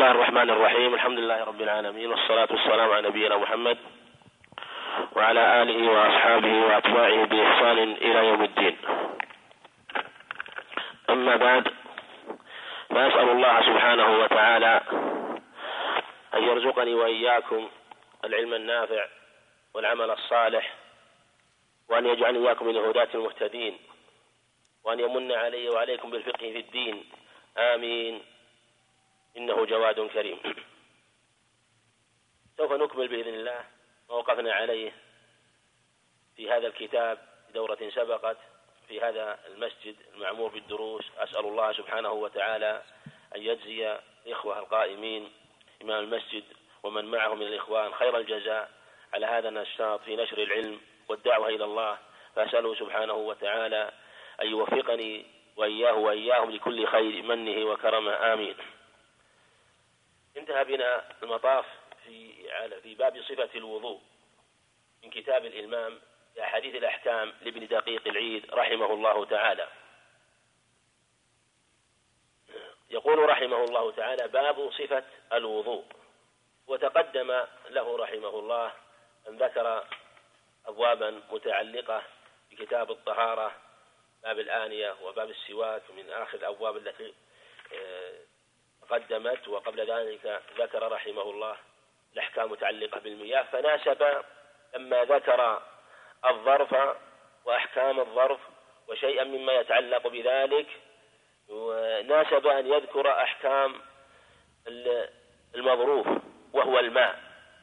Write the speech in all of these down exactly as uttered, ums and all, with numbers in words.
الله الرحمن الرحيم. الحمد لله رب العالمين، والصلاة والسلام على نبينا محمد وعلى آله وأصحابه وأتباعه بإحسان إلى يوم الدين. أما بعد، فأسأل الله سبحانه وتعالى أن يرزقني وإياكم العلم النافع والعمل الصالح، وأن يجعلني إياكم من الهداة المهتدين، وأن يمن علي وعليكم بالفقه في الدين، آمين، إنه جواد كريم. سوف نكمل بإذن الله ما وقفنا عليه في هذا الكتاب بدورة سبقت في هذا المسجد المعمور بالدروس. أسأل الله سبحانه وتعالى أن يجزي الإخوة القائمين إمام المسجد ومن معه من الإخوان خير الجزاء على هذا النشاط في نشر العلم والدعوة إلى الله، فأسأله سبحانه وتعالى أن يوفقني وإياه وإياهم لكل خير منه وكرمه، آمين. انتهى بنا المطاف في في باب صفة الوضوء من كتاب الإلمام لأحاديث الأحكام لابن دقيق العيد رحمه الله تعالى. يقول رحمه الله تعالى: باب صفة الوضوء. وتقدم له رحمه الله أن ذكر أبوابا متعلقة بكتاب الطهارة، باب الآنية وباب السواك من آخر الأبواب التي قدمت، وقبل ذلك ذكر رحمه الله الأحكام متعلقة بالمياه، فناسب لما ذكر الظرف وأحكام الظرف وشيئا مما يتعلق بذلك، وناسب أن يذكر أحكام المظروف وهو الماء،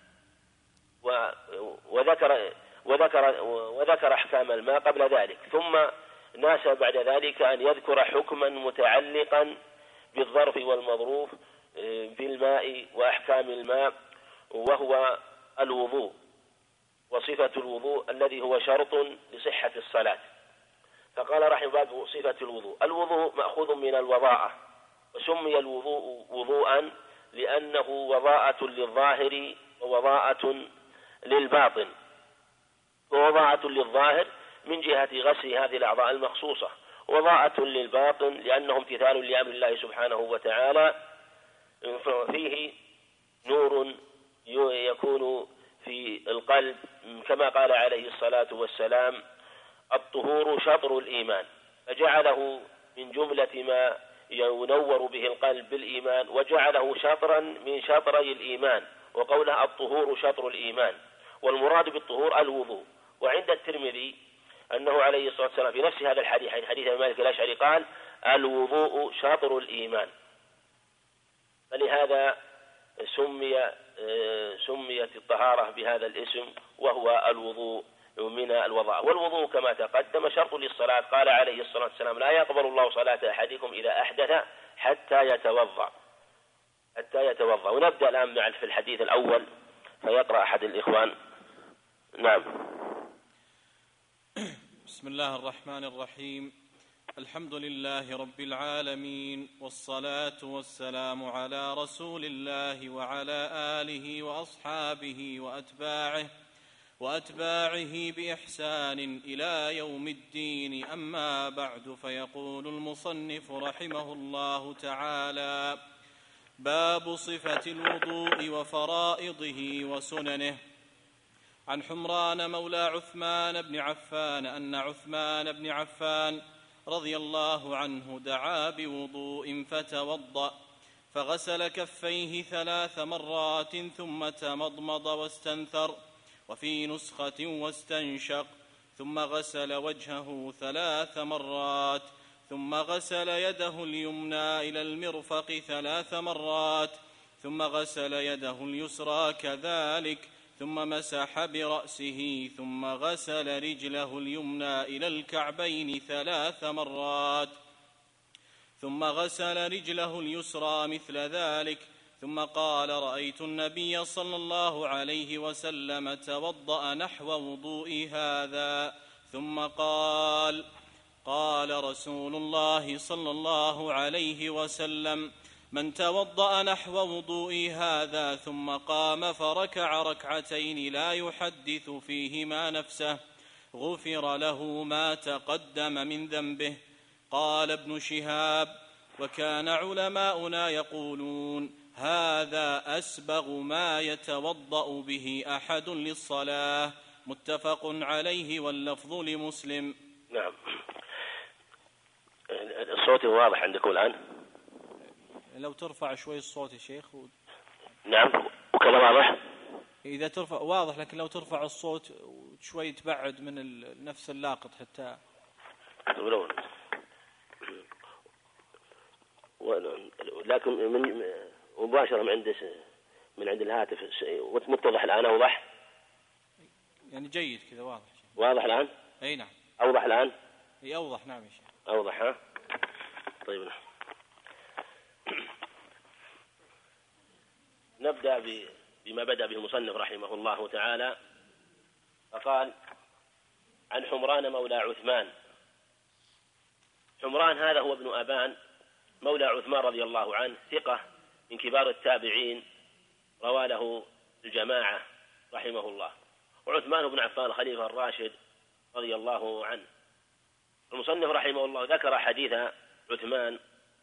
وذكر وذكر وذكر أحكام الماء قبل ذلك، ثم ناسب بعد ذلك أن يذكر حكما متعلقا بالظرف والمظروف في الماء وأحكام الماء، وهو الوضوء وصفة الوضوء الذي هو شرط لصحة الصلاة. فقال رحمه باب صفة الوضوء. الوضوء مأخوذ من الوضاءة، وسمي الوضوء وضوءا لأنه وضاءة للظاهر ووضاءة للباطن. ووضاءة للظاهر من جهة غسل هذه الأعضاء المخصوصة، وضاءة للباطن لأنه امتثال لأمر الله سبحانه وتعالى، فيه نور يكون في القلب، كما قال عليه الصلاة والسلام: الطهور شطر الإيمان، فجعله من جملة ما ينور به القلب بالإيمان، وجعله شطرا من شطري الإيمان، وقوله الطهور شطر الإيمان، والمراد بالطهور الوضوء. وعند الترمذي أنه عليه الصلاة والسلام في نفس هذا الحديث، حديث مالك الأشعري، قال: الوضوء شطر الإيمان. فلهذا سمي سميت الطهارة بهذا الاسم، وهو الوضوء من الوضاء. والوضوء كما تقدم شرط للصلاة، قال عليه الصلاة والسلام: لا يقبل الله صلاة أحدكم إذا أحدث حتى يتوضأ حتى يتوضأ. ونبدأ الآن مع في الحديث الأول، فيقرأ أحد الإخوان. نعم. بسم الله الرحمن الرحيم. الحمد لله رب العالمين، والصلاة والسلام على رسول الله وعلى آله وأصحابه وأتباعه وأتباعه بإحسان إلى يوم الدين. أما بعد، فيقول المصنف رحمه الله تعالى: باب صفة الوضوء وفرائضه وسننه. عن حمران مولى عثمان بن عفان أن عثمان بن عفان رضي الله عنه دعا بوضوء فتوضأ، فغسل كفيه ثلاث مرات، ثم تمضمض واستنثر، وفي نسخة واستنشق، ثم غسل وجهه ثلاث مرات، ثم غسل يده اليمنى إلى المرفق ثلاث مرات، ثم غسل يده اليسرى كذلك، ثم مسح برأسه، ثم غسل رجله اليمنى إلى الكعبين ثلاث مرات، ثم غسل رجله اليسرى مثل ذلك، ثم قال: رأيت النبي صلى الله عليه وسلم توضأ نحو وضوئي هذا. ثم قال: قال رسول الله صلى الله عليه وسلم: من توضأ نحو وضوئي هذا ثم قام فركع ركعتين لا يحدث فيهما نفسه غفر له ما تقدم من ذنبه. قال ابن شهاب: وكان علماؤنا يقولون: هذا أسبغ ما يتوضأ به أحد للصلاة، متفق عليه واللفظ لمسلم. نعم. الصوت واضح عندكم الآن؟ لو ترفع شوي الصوت يا شيخ و... نعم، وكذا واضح؟ إذا ترفع واضح، لكن لو ترفع الصوت شوي تبعد من نفس اللاقط حتى. لكن من مباشرة من عند من عند الهاتف متضح الآن؟ أوضح يعني جيد كذا، واضح. واضح الآن؟ أي نعم. أوضح الآن؟ أي أوضح. نعم يا شيخ. أوضح. ها طيب. نبدأ بما بدأ به المصنف رحمه الله تعالى، فقال: عن حمران مولى عثمان. حمران هذا هو ابن أبان مولى عثمان رضي الله عنه، ثقة من كبار التابعين، روى له الجماعة رحمه الله. وعثمان بن عفان الخليفة الراشد رضي الله عنه. المصنف رحمه الله ذكر حديث عثمان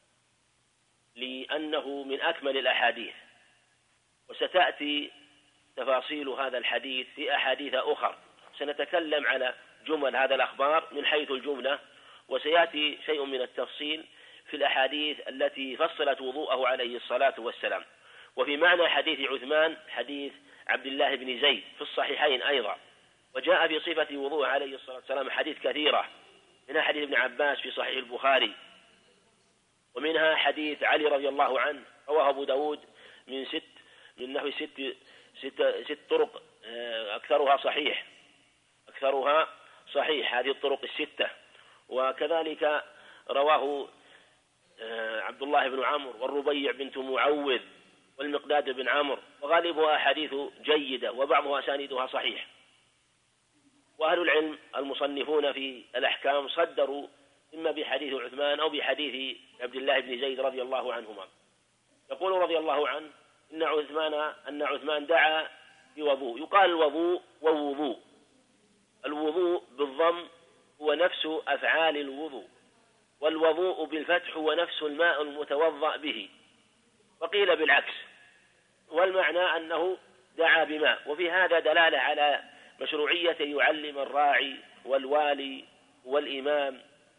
لأنه من أكمل الأحاديث، وستأتي تفاصيل هذا الحديث في أحاديث أخرى. سنتكلم على جمل هذا الأخبار من حيث الجملة، وسيأتي شيء من التفصيل في الأحاديث التي فصلت وضوءه عليه الصلاة والسلام. وفي معنى حديث عثمان حديث عبد الله بن زيد في الصحيحين أيضا، وجاء في صفة وضوء عليه الصلاة والسلام حديث كثيرة، منها حديث ابن عباس في صحيح البخاري، ومنها حديث علي رضي الله عنه رواه أبو داود من ست من نحو ست ست ست طرق، أكثرها صحيح أكثرها صحيح هذه الطرق الستة. وكذلك رواه عبد الله بن عمرو والربيع بنت معوذ والمقداد بن عمرو، وغالبها حديث جيدة وبعضها أسانيدها صحيح. وأهل العلم المصنفون في الأحكام صدروا إما بحديث عثمان أو بحديث عبد الله بن زيد رضي الله عنهما. يقول رضي الله عنه إن عثمان أن عثمان دعا بوضوء. يقال الوضوء ووضوء. الوضوء بالضم هو نفس أفعال الوضوء، والوضوء بالفتح هو نفس الماء المتوضأ به، وقيل بالعكس، والمعنى أنه دعا بماء. وفي هذا دلالة على مشروعية يعلم الراعي والوالي والإمام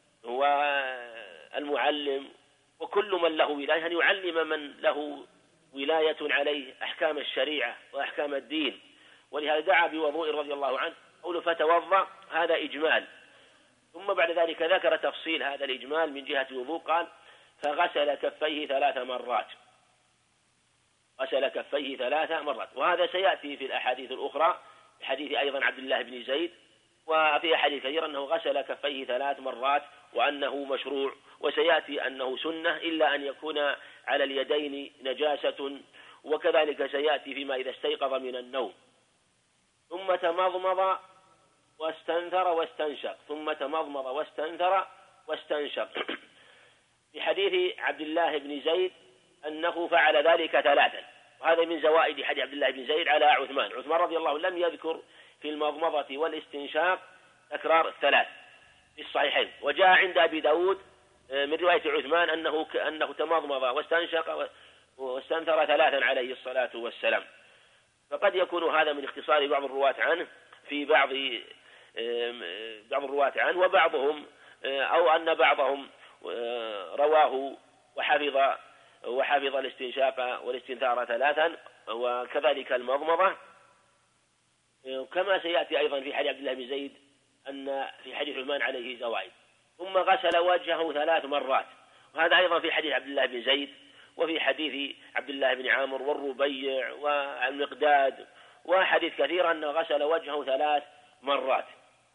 والمعلم وكل من له ولاية أن يعلم من له ولاية عليه أحكام الشريعة وأحكام الدين. ولهذا دعا بوضوء رضي الله عنه. قوله فتوضأ هذا إجمال، ثم بعد ذلك ذكر تفصيل هذا الإجمال من جهة الوضوء. قال فغسل كفيه ثلاث مرات غسل كفيه ثلاث مرات وهذا سيأتي في الأحاديث الأخرى، حديث أيضا عبد الله بن زيد، وفي حديث كثير أنه غسل كفيه ثلاث مرات وأنه مشروع، وسيأتي أنه سنة إلا أن يكون على اليدين نجاسة، وكذلك سيأتي فيما إذا استيقظ من النوم. ثم تمضمض واستنثر واستنشق ثم تمضمض واستنثر واستنشق. في حديث عبد الله بن زيد أنه فعل ذلك ثلاثا، وهذا من زوائد حديث عبد الله بن زيد على عثمان. عثمان رضي الله عنه لم يذكر في المضمضة والاستنشاق تكرار الثلاث في الصحيحين. وجاء عند أبي داود من رواية عثمان أنه أنه تمضمض واستنشق واستنثر ثلاثا عليه الصلاة والسلام. فقد يكون هذا من اختصار بعض الرواة عنه في بعض بعض الرواة عنه، وبعضهم أو أن بعضهم رواه وحفظ وحفظ الاستنشاق والاستنثار ثلاثا، وكذلك المضمضة، كما سيأتي أيضا في حديث عبد الله بن زيد أن في حديث عثمان عليه زوائد. ثم غسل وجهه ثلاث مرات، وهذا أيضا في حديث عبد الله بن زيد، وفي حديث عبد الله بن عمرو والربيع والمقداد، وحديث كثير أنه غسل وجهه ثلاث مرات.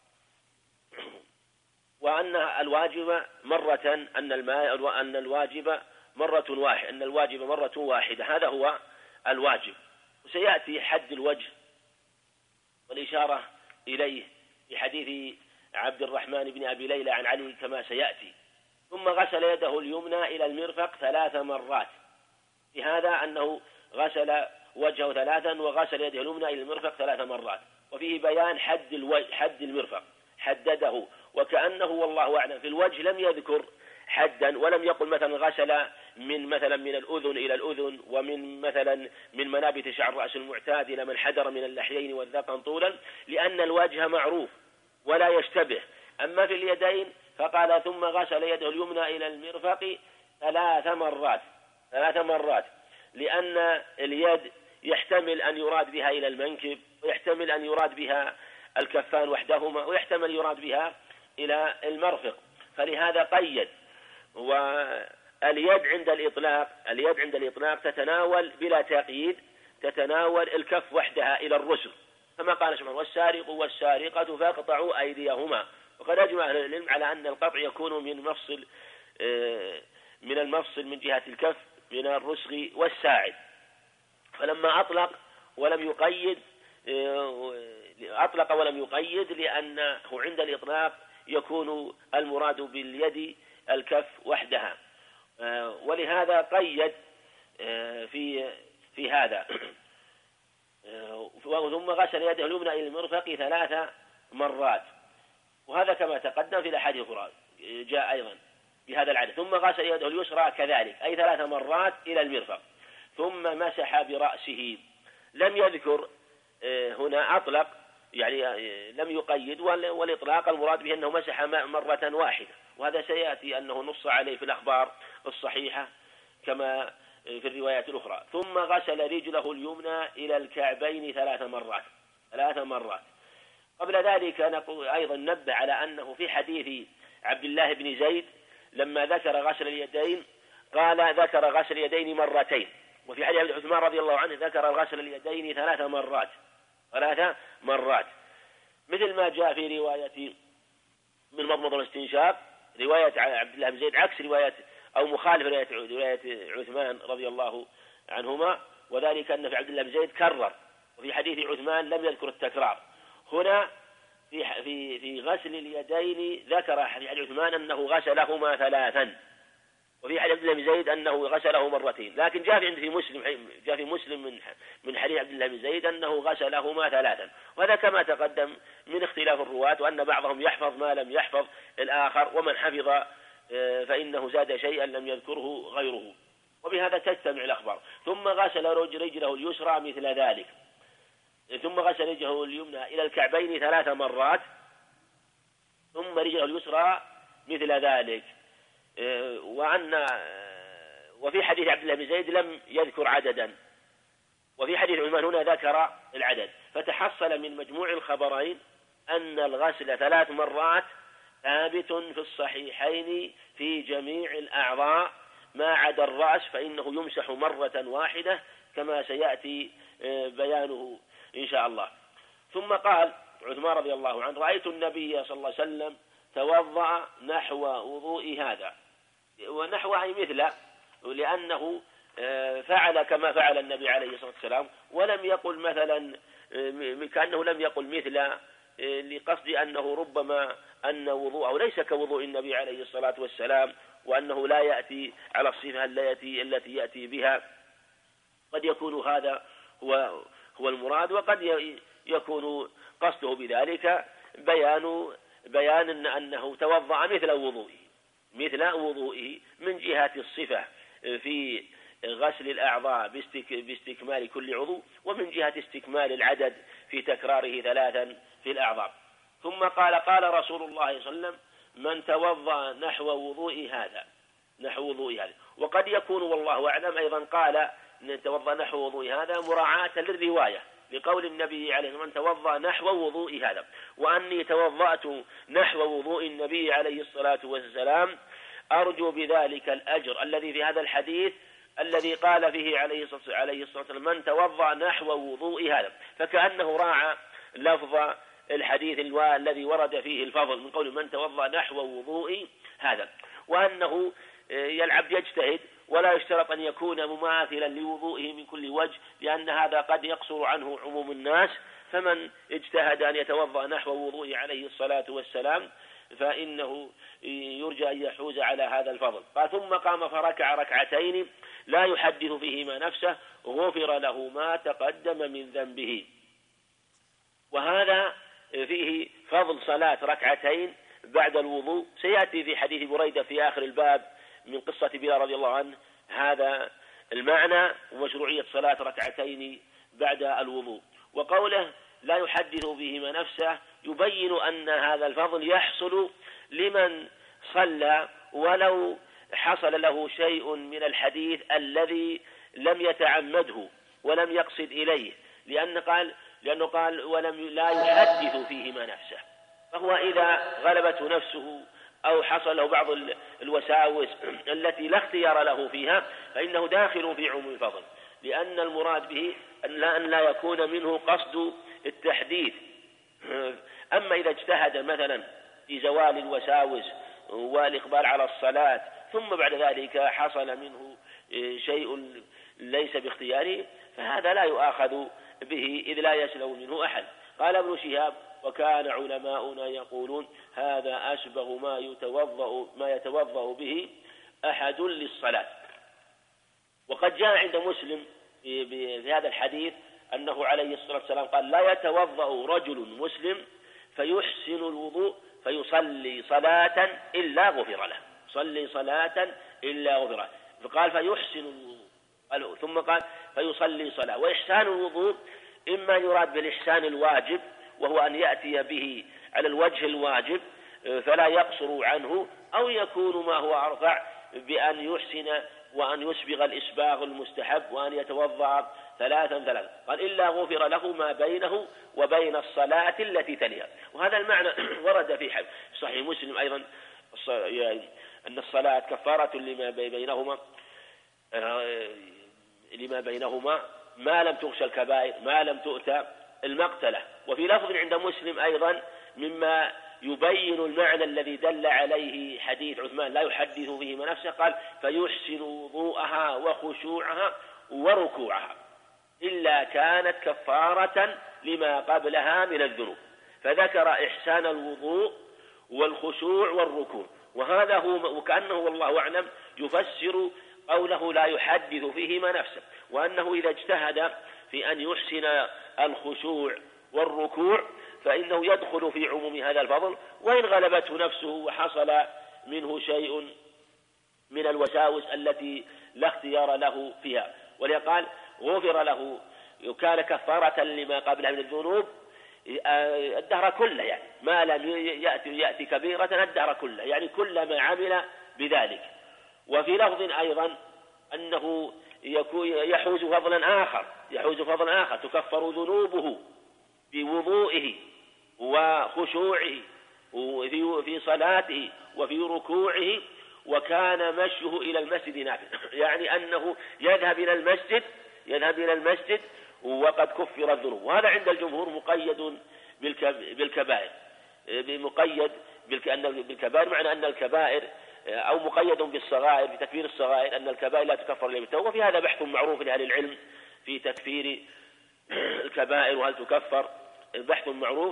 وأن الواجب مرة أن الماء أن الواجب مرة واحدة أن الواجب مرة واحدة هذا هو الواجب. وسيأتي حد الوجه والإشارة إليه في حديث عبد الرحمن بن أبي ليلى عن علي كما سيأتي. ثم غسل يده اليمنى إلى المرفق ثلاث مرات، في هذا أنه غسل وجهه ثلاثا وغسل يده اليمنى إلى المرفق ثلاث مرات، وفيه بيان حد الوجه حد المرفق حدده، وكأنه والله أعلم في الوجه لم يذكر حدا ولم يقل مثلا غسل من مثلا من الأذن إلى الأذن، ومن مثلا من منابت شعر الرأس المعتاد إلى من حدر من اللحيين والذقن طولا، لأن الوجه معروف ولا يشتبه. أما في اليدين فقال ثم غسل يده اليمنى إلى المرفق ثلاث مرات ثلاث مرات لأن اليد يحتمل أن يراد بها إلى المنكب، ويحتمل أن يراد بها الكفان وحدهما، ويحتمل يراد بها إلى المرفق، فلهذا قيد. واليد عند الإطلاق اليد عند الإطلاق تتناول بلا تقييد، تتناول الكف وحدها إلى الرسل، كما قال سبحانه والسارق والسارقة فاقطعوا أيديهما. وقد أجمع أهل العلم على أن القطع يكون من مفصل من المفصل من جهة الكف من الرسغ والساعد. فلما أطلق ولم يقيد أطلق ولم يقيد لأنه عند الإطلاق يكون المراد باليد الكف وحدها، ولهذا قيد في في هذا. ثم غسل يده اليمنى إلى المرفق ثلاث مرات، وهذا كما تقدم في الأحاديث الأخرى جاء أيضا بهذا العدد. ثم غسل يده اليسرى كذلك أي ثلاث مرات إلى المرفق، ثم مسح برأسه. لم يذكر هنا أطلق، يعني لم يقيد، والإطلاق المراد به أنه مسح مرة واحدة، وهذا سيأتي أنه نص عليه في الأخبار الصحيحة كما في الروايات الأخرى. ثم غسل رجله اليمنى إلى الكعبين ثلاث مرات ثلاث مرات. قبل ذلك نقول أيضا نبه على أنه في حديث عبد الله بن زيد لما ذكر غسل اليدين قال ذكر غسل اليدين مرتين، وفي حديث عثمان رضي الله عنه ذكر غسل اليدين ثلاث مرات ثلاث مرات مثل ما جاء في رواية من مضمض الاستنشاق رواية عبد الله بن زيد عكس رواية أو مخالف رواية, رواية عثمان رضي الله عنهما، وذلك أن في عبد الله بن زيد كرر، وفي حديث عثمان لم يذكر التكرار. هنا في في في غسل اليدين ذكر في حديث عثمان أنه غسلهما ثلاثا، وفي حديث عبد الله بن زيد أنه غسله مرتين، لكن جاء في عند في مسلم جاء في مسلم من من حديث عبد الله بن زيد أنه غسلهما ثلاثا، وهذا كما تقدم من اختلاف الرواة، وأن بعضهم يحفظ ما لم يحفظ الآخر، ومن حفظ فإنه زاد شيئا لم يذكره غيره، وبهذا تجتمع الأخبار. ثم غسل رجله اليسرى مثل ذلك، ثم غسل رجله اليمنى إلى الكعبين ثلاث مرات، ثم رجله اليسرى مثل ذلك. وأن وفي حديث عبد الله بن زيد لم يذكر عددا، وفي حديث عثمان هنا ذكر العدد، فتحصل من مجموع الخبرين أن الغسل ثلاث مرات ثابت في الصحيحين في جميع الأعضاء ما عدا الرأس، فإنه يمسح مرة واحدة كما سيأتي بيانه إن شاء الله. ثم قال عثمان رضي الله عنه رأيت النبي صلى الله عليه وسلم توضأ نحو وضوء هذا، ونحو أي مثله، لأنه فعل كما فعل النبي عليه الصلاة والسلام، ولم يقل مثلا كأنه لم يقل مثل، لقصد أنه ربما أن وضوءه ليس كوضوء النبي عليه الصلاة والسلام، وأنه لا يأتي على الصفة التي التي يأتي بها. قد يكون هذا هو هو المراد، وقد يكون قصده بذلك بيان بيان أنه توضأ مثل وضوئه مثل وضوئه من جهة الصفة في غسل الأعضاء باستكمال كل عضو، ومن جهة استكمال العدد في تكراره ثلاثا في الأعضاء. ثم قال قال رسول الله صلى الله عليه وسلم من توضأ نحو وضوء هذا نحو وضوء هذا. وقد يكون والله أعلم أيضا قال من توضأ نحو وضوء هذا مراعاة للرواية، لقول النبي عليه الصلاة والسلام من توضأ نحو وضوء هذا، وأني توضأت نحو وضوء النبي عليه الصلاة والسلام أرجو بذلك الأجر الذي في هذا الحديث الذي قال فيه عليه الصلاة والسلام من توضأ نحو وضوء هذا، فكأنه راعى لفظ الحديث الذي ورد فيه الفضل من قول من توضأ نحو وضوء هذا، وأنه يلعب يجتهد ولا يشترط أن يكون مماثلا لوضوئه من كل وجه، لأن هذا قد يقصر عنه عموم الناس، فمن اجتهد أن يتوضأ نحو وضوءه عليه الصلاة والسلام فإنه يرجى أن يحوز على هذا الفضل. قال ثم قام فركع ركعتين لا يحدث فيهما نفسه غفر له ما تقدم من ذنبه. وهذا فيه فضل صلاة ركعتين بعد الوضوء، سيأتي في حديث بريدة في آخر الباب من قصة بلال رضي الله عنه هذا المعنى ومشروعية صلاة ركعتين بعد الوضوء. وقوله لا يحدث بهما نفسه يبين أن هذا الفضل يحصل لمن صلى ولو حصل له شيء من الحديث الذي لم يتعمده ولم يقصد إليه، لأن قال لأنه قال ولم لا يحدث فيهما نفسه، فهو إذا غلبته نفسه أو حصل له بعض الوساوس التي لا اختيار له فيها فإنه داخل في عموم الفضل، لأن المراد به أن لا, أن لا يكون منه قصد التحديث. أما إذا اجتهد مثلا في زوال الوساوس والإقبال على الصلاة ثم بعد ذلك حصل منه شيء ليس باختياره فهذا لا يؤاخذ به إذ لا يسلم منه أحد. قال ابن شهاب وكان علماؤنا يقولون هذا أشبه ما يتوضأ ما يتوضأ به أحد للصلاة. وقد جاء عند مسلم في هذا الحديث أنه عليه الصلاة والسلام قال لا يتوضأ رجل مسلم فيحسن الوضوء فيصلي صلاة إلا غفر له، صلي صلاة إلا غفر له، فقال فيحسن الوضوء ثم قال فيصلي صلاة. وإحسان الوضوء إما يراد بالإحسان الواجب وهو أن يأتي به على الوجه الواجب فلا يقصر عنه، أو يكون ما هو أرفع بأن يحسن وأن يسبغ الإسباغ المستحب وأن يتوضأ ثلاثا ثلاثا. قال إلا غفر له ما بينه وبين الصلاة التي تليها. وهذا المعنى ورد في صحيح مسلم أيضا أن الصلاة كفارة لما بينهما لما بينهما ما لم تغش الكبائر ما لم تؤتى المقتلة. وفي لفظ عند مسلم أيضا مما يبين المعنى الذي دل عليه حديث عثمان لا يحدث به نفسه قال فيحسن وضوءها وخشوعها وركوعها إلا كانت كفارة لما قبلها من الذنوب، فذكر إحسان الوضوء والخشوع والركوع. وهذا هو وكأنه والله أعلم يفسر قوله لا يحدث فيهما نفسه، وأنه إذا اجتهد في أن يحسن الخشوع والركوع فإنه يدخل في عموم هذا الفضل، وإن غلبته نفسه وحصل منه شيء من الوساوس التي لا اختيار له فيها. ولقال غفر له كان كفارة لما قبلها من الذنوب الدهر كله، يعني ما لم يأتي, يأتي كبيرة الدهر كله، يعني كل ما عمل بذلك. وفي لفظ أيضا أنه يحوز فضلا آخر يحوز فضلا آخر تكفر ذنوبه بوضوئه وخشوعه وفي صلاته وفي ركوعه وكان مشيه إلى المسجد نافل، يعني أنه يذهب إلى المسجد يذهب إلى المسجد وقد كفر الذنوب. وهذا عند الجمهور مقيد بالكبائر مقيد بالكبائر معنى أن الكبائر أو مقيد بالصغائر بتكفير الصغائر أن الكبائر لا تكفر إلا بالتوبة. وفي هذا بحث معروف لأهل العلم في تكفير الكبائر وهل تكفر، بحث معروف.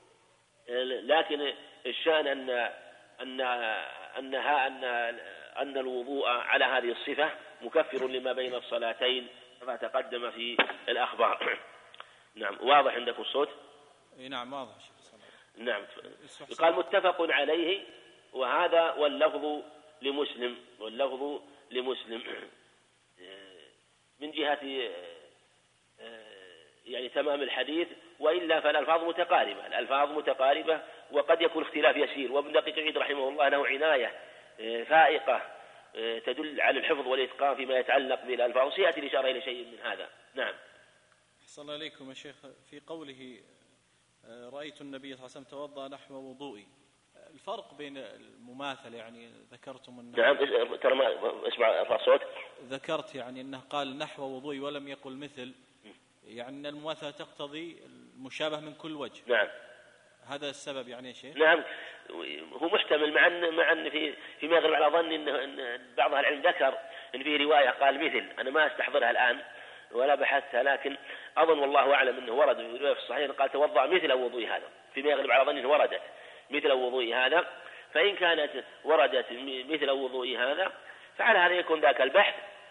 لكن الشأن أن أن أنها أن أن الوضوء على هذه الصفة مكفر لما بين الصلاتين كما تقدم في الأخبار. نعم واضح عندكم الصوت؟ نعم واضح. نعم. قال متفق عليه، وهذا واللفظ لمسلم واللفظ لمسلم من جهة يعني تمام الحديث، وإلا فالألفاظ متقاربة الألفاظ متقاربة وقد يكون اختلاف يسير. وابن دقيق العيد رحمه الله له عناية فائقة تدل على الحفظ والإتقان فيما يتعلق بالألفاظ، سيأتي الإشارة إلى شيء من هذا. نعم. أحسن الله إليكم يا شيخ. في قوله رأيت النبي صلى الله عليه وسلم توضأ نحو وضوئي، الفرق بين المماثل يعني ذكرتم أنه نعم ترى ما اسمع ارفع صوت ذكرت يعني أنه قال نحو وضوئي ولم يقل مثل، يعني أن المماثلة تقتضي المشابه من كل وجه. نعم هذا السبب يعني يا شيخ. نعم هو محتمل مع أن مع أن في فيما يغلب على ظن أن بعض أهل العلم ذكر أن في رواية قال مثل، أنا ما استحضرها الآن ولا بحثتها، لكن أظن والله أعلم أنه ورد في رواية الصحيح قال توضأ مثل وضوء هذا، فيما يغلب على ظن وردت مثل وضوء هذا. فإن كانت وردت مثل وضوء هذا فعلى هذا يكون ذاك البحث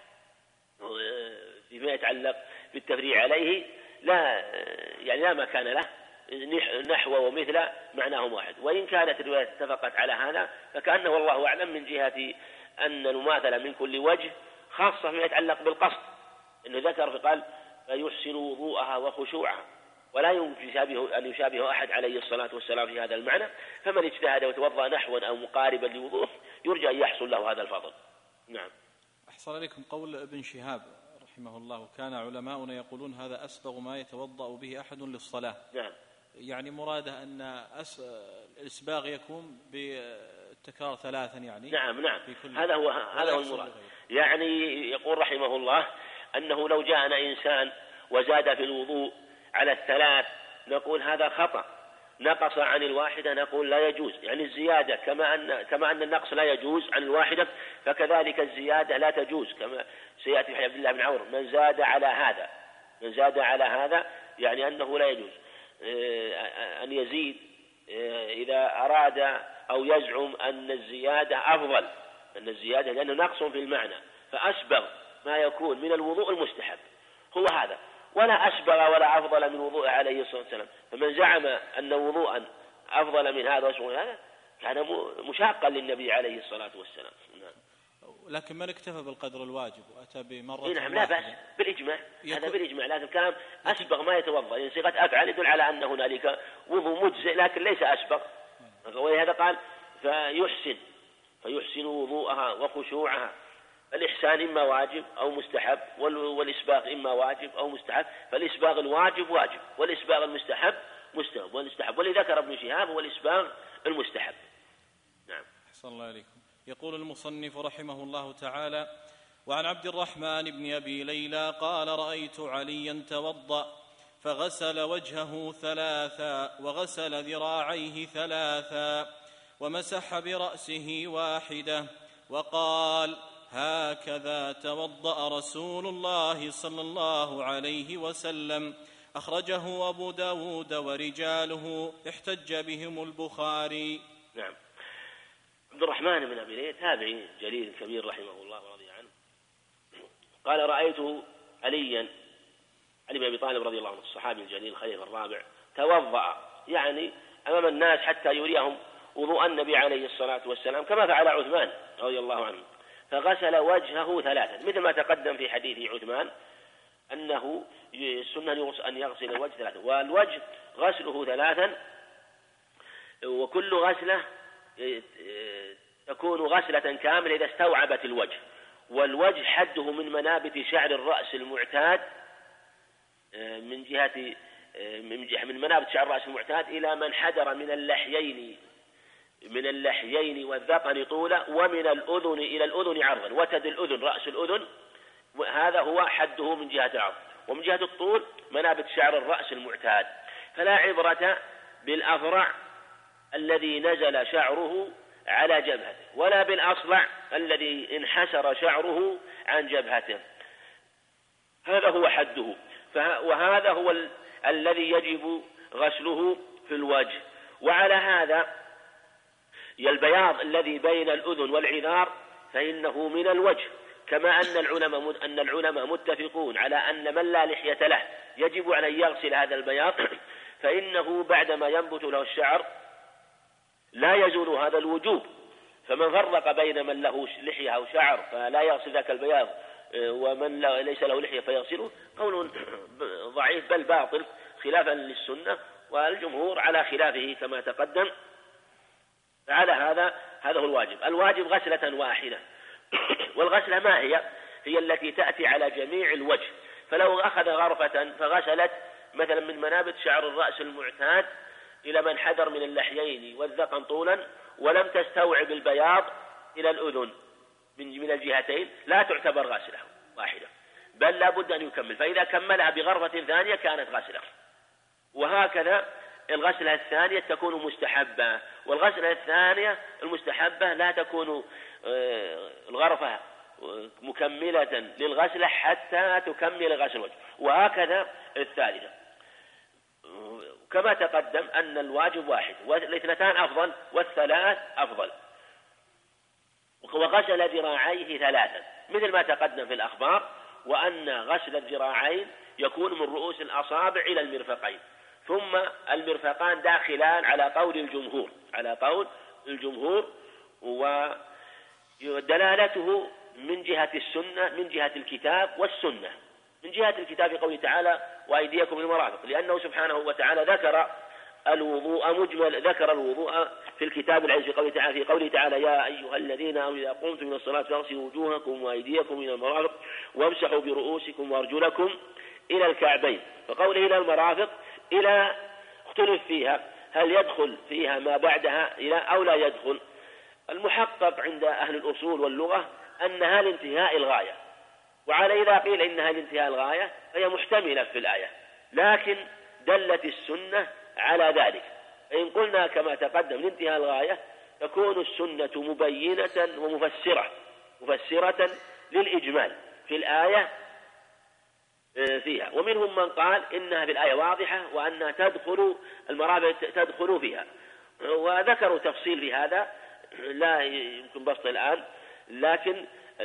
فيما يتعلق بالتفريع عليه لا يعني لا مكان له، نحو ومثل معناهم واحد. وإن كانت الرواية اتفقت على هذا فكأنه والله أعلم من جهة أن المماثلة من كل وجه خاصة فيما يتعلق بالقصد، إنه ذكر فقال فيحسن وضوءها وخشوعها، ولا يشابه أن يشابه أحد عليه الصلاة والسلام في هذا المعنى. فمن اجتهد وتوضأ نحوا أو مقاربا لوضوءه يرجى أن يحصل له هذا الفضل. نعم. أحسن عليكم قول ابن شهاب رحمه الله: كان علماؤنا يقولون هذا أسبغ ما يتوضأ به أحد للصلاة. نعم. يعني مراده أن أس... الإسباغ يكون بالتكرار ثلاثا يعني. نعم نعم هذا هو هذا هو المراد. يعني يقول رحمه الله أنه لو جاءنا إنسان وزاد في الوضوء على الثلاث نقول هذا خطأ، نقص عن الواحدة نقول لا يجوز. يعني الزيادة كما أن كما أن النقص لا يجوز عن الواحدة فكذلك الزيادة لا تجوز، كما سيأتي في عبد الله بن عمرو: من زاد على هذا من زاد على هذا يعني أنه لا يجوز أن يزيد إذا أراد أو يزعم أن الزيادة أفضل، أن الزيادة لأنه نقص في المعنى، فأسبغ ما يكون من الوضوء المستحب هو هذا، ولا أسبغ ولا أفضل من وضوء عليه الصلاة والسلام. فمن زعم أن وضوءا أفضل من هذا وأسبغ من هذا كان مشاقا للنبي عليه الصلاة والسلام. لكن من اكتفى بالقدر الواجب وأتى بمرة نعم لا بأس بالإجماع، هذا بالإجماع. لكن كلام أسبغ ما يتوضأ يعني صيغة أفعل يدل على أن هنالك وضوء مجزئ لكن ليس أسبغ، ولهذا قال فيحسن فيحسن وضوءها وخشوعها. الإحسان إما واجب أو مستحب، والإسباغ إما واجب أو مستحب، فالإسباغ الواجب واجب والإسباغ المستحب مستحب والمستحب، والذي ذكر ابن شهاب هو الإسباغ المستحب. نعم. أحسن الله عليكم. يقول المصنف رحمه الله تعالى: وعن عبد الرحمن بن أبي ليلى قال: رأيت عليا توضأ فغسل وجهه ثلاثا وغسل ذراعيه ثلاثا ومسح برأسه واحدة وقال: هكذا توضأ رسول الله صلى الله عليه وسلم. أخرجه أبو داود ورجاله احتج بهم البخاري. نعم. عبد الرحمن بن أبي ليلى تابعي جليل كبير رحمه الله ورضي عنه قال: رأيت عليا علي بن أبي طالب رضي الله عنه الصحابي الجليل الخليفة الرابع توضأ يعني أمام الناس حتى يريهم وضوء النبي عليه الصلاة والسلام كما فعل عثمان رضي الله عنه، فغسل وجهه ثلاثا مثل ما تقدم في حديث عثمان أنه السنة أن يغسل الوجه ثلاثا، والوجه غسله ثلاثا وكل غسلة تكون غسلة كاملة إذا استوعبت الوجه، والوجه حده من منابت شعر الرأس المعتاد من جهة من جهة من منابت شعر الرأس المعتاد إلى من حدر من اللحيين من اللحيين والذقن طولا ومن الأذن إلى الأذن عرضا، وتد الأذن رأس الأذن هذا هو حده من جهة العرض، ومن جهة الطول منابت شعر الرأس المعتاد. فلا عبرة بالأفرع الذي نزل شعره على جبهته ولا بالأصلع الذي انحسر شعره عن جبهته، هذا هو حده. وهذا هو ال... الذي يجب غسله في الوجه. وعلى هذا البياض الذي بين الأذن والعذار فإنه من الوجه، كما أن العلماء أن العلماء متفقون على أن من لا لحية له يجب عليه أن يغسل هذا البياض، فإنه بعدما ينبت له الشعر لا يزول هذا الوجوب. فمن فرق بين من له لحية أو شعر فلا يغسل ذاك البياض ومن ليس له لحية فيغسله قول ضعيف بل باطل خلافا للسنة، والجمهور على خلافه كما تقدم. فعلى هذا هذا هو الواجب. الواجب غسلة واحدة، والغسلة ما هي؟ هي التي تأتي على جميع الوجه. فلو أخذ غرفة فغسلت مثلا من منابت شعر الرأس المعتاد إلى من حذر من اللحيين والذقن طولا ولم تستوعب البياض إلى الأذن من الجهتين لا تعتبر غسلة واحدة، بل لا بد أن يكمل، فإذا كملها بغرفة ثانية كانت غسلة. وهكذا الغسلة الثانية تكون مستحبة، والغسلة الثانية المستحبة لا تكون الغرفة مكملة للغسلة حتى تكمل غسل الوجه، وهكذا الثالثة. كما تقدم أن الواجب واحد والاثنتان أفضل والثلاث أفضل. وغسل ذراعيه ثلاثا مثل ما تقدم في الأخبار، وأن غسل الذراعين يكون من رؤوس الأصابع إلى المرفقين، ثم المرفقان داخلان على قول الجمهور على قول الجمهور ودلالته من جهة السنة من جهة الكتاب والسنة. من جهة الكتاب قوله تعالى وأيديكم للمرافق، لأنه سبحانه وتعالى ذكر الوضوء مجمل، ذكر الوضوء في الكتاب العزيز في قوله تعالى في قوله تعالى يا أيها الذين آمنوا إذا قمتم من الصلاة فاغسلوا وجوهكم وأيديكم إلى المرافق وامسحوا برؤوسكم وأرجلكم إلى الكعبين. فقوله إلى المرافق إلى اختلف فيها هل يدخل فيها ما بعدها إلى أو لا يدخل. المحقق عند أهل الأصول واللغة أنها لانتهاء الغاية، وعلى إذا قيل إنها لانتهاء الغاية فهي محتملة في الآية، لكن دلت السنة على ذلك. فإن قلنا كما تقدم لانتهاء الغاية تكون السنة مبينة ومفسرة مفسرة للإجمال في الآية فيها. ومنهم من قال إنها في الآية واضحة وأنها تدخل المرافق تدخل فيها، وذكروا تفصيل في هذا لا يمكن بسطه الآن، لكن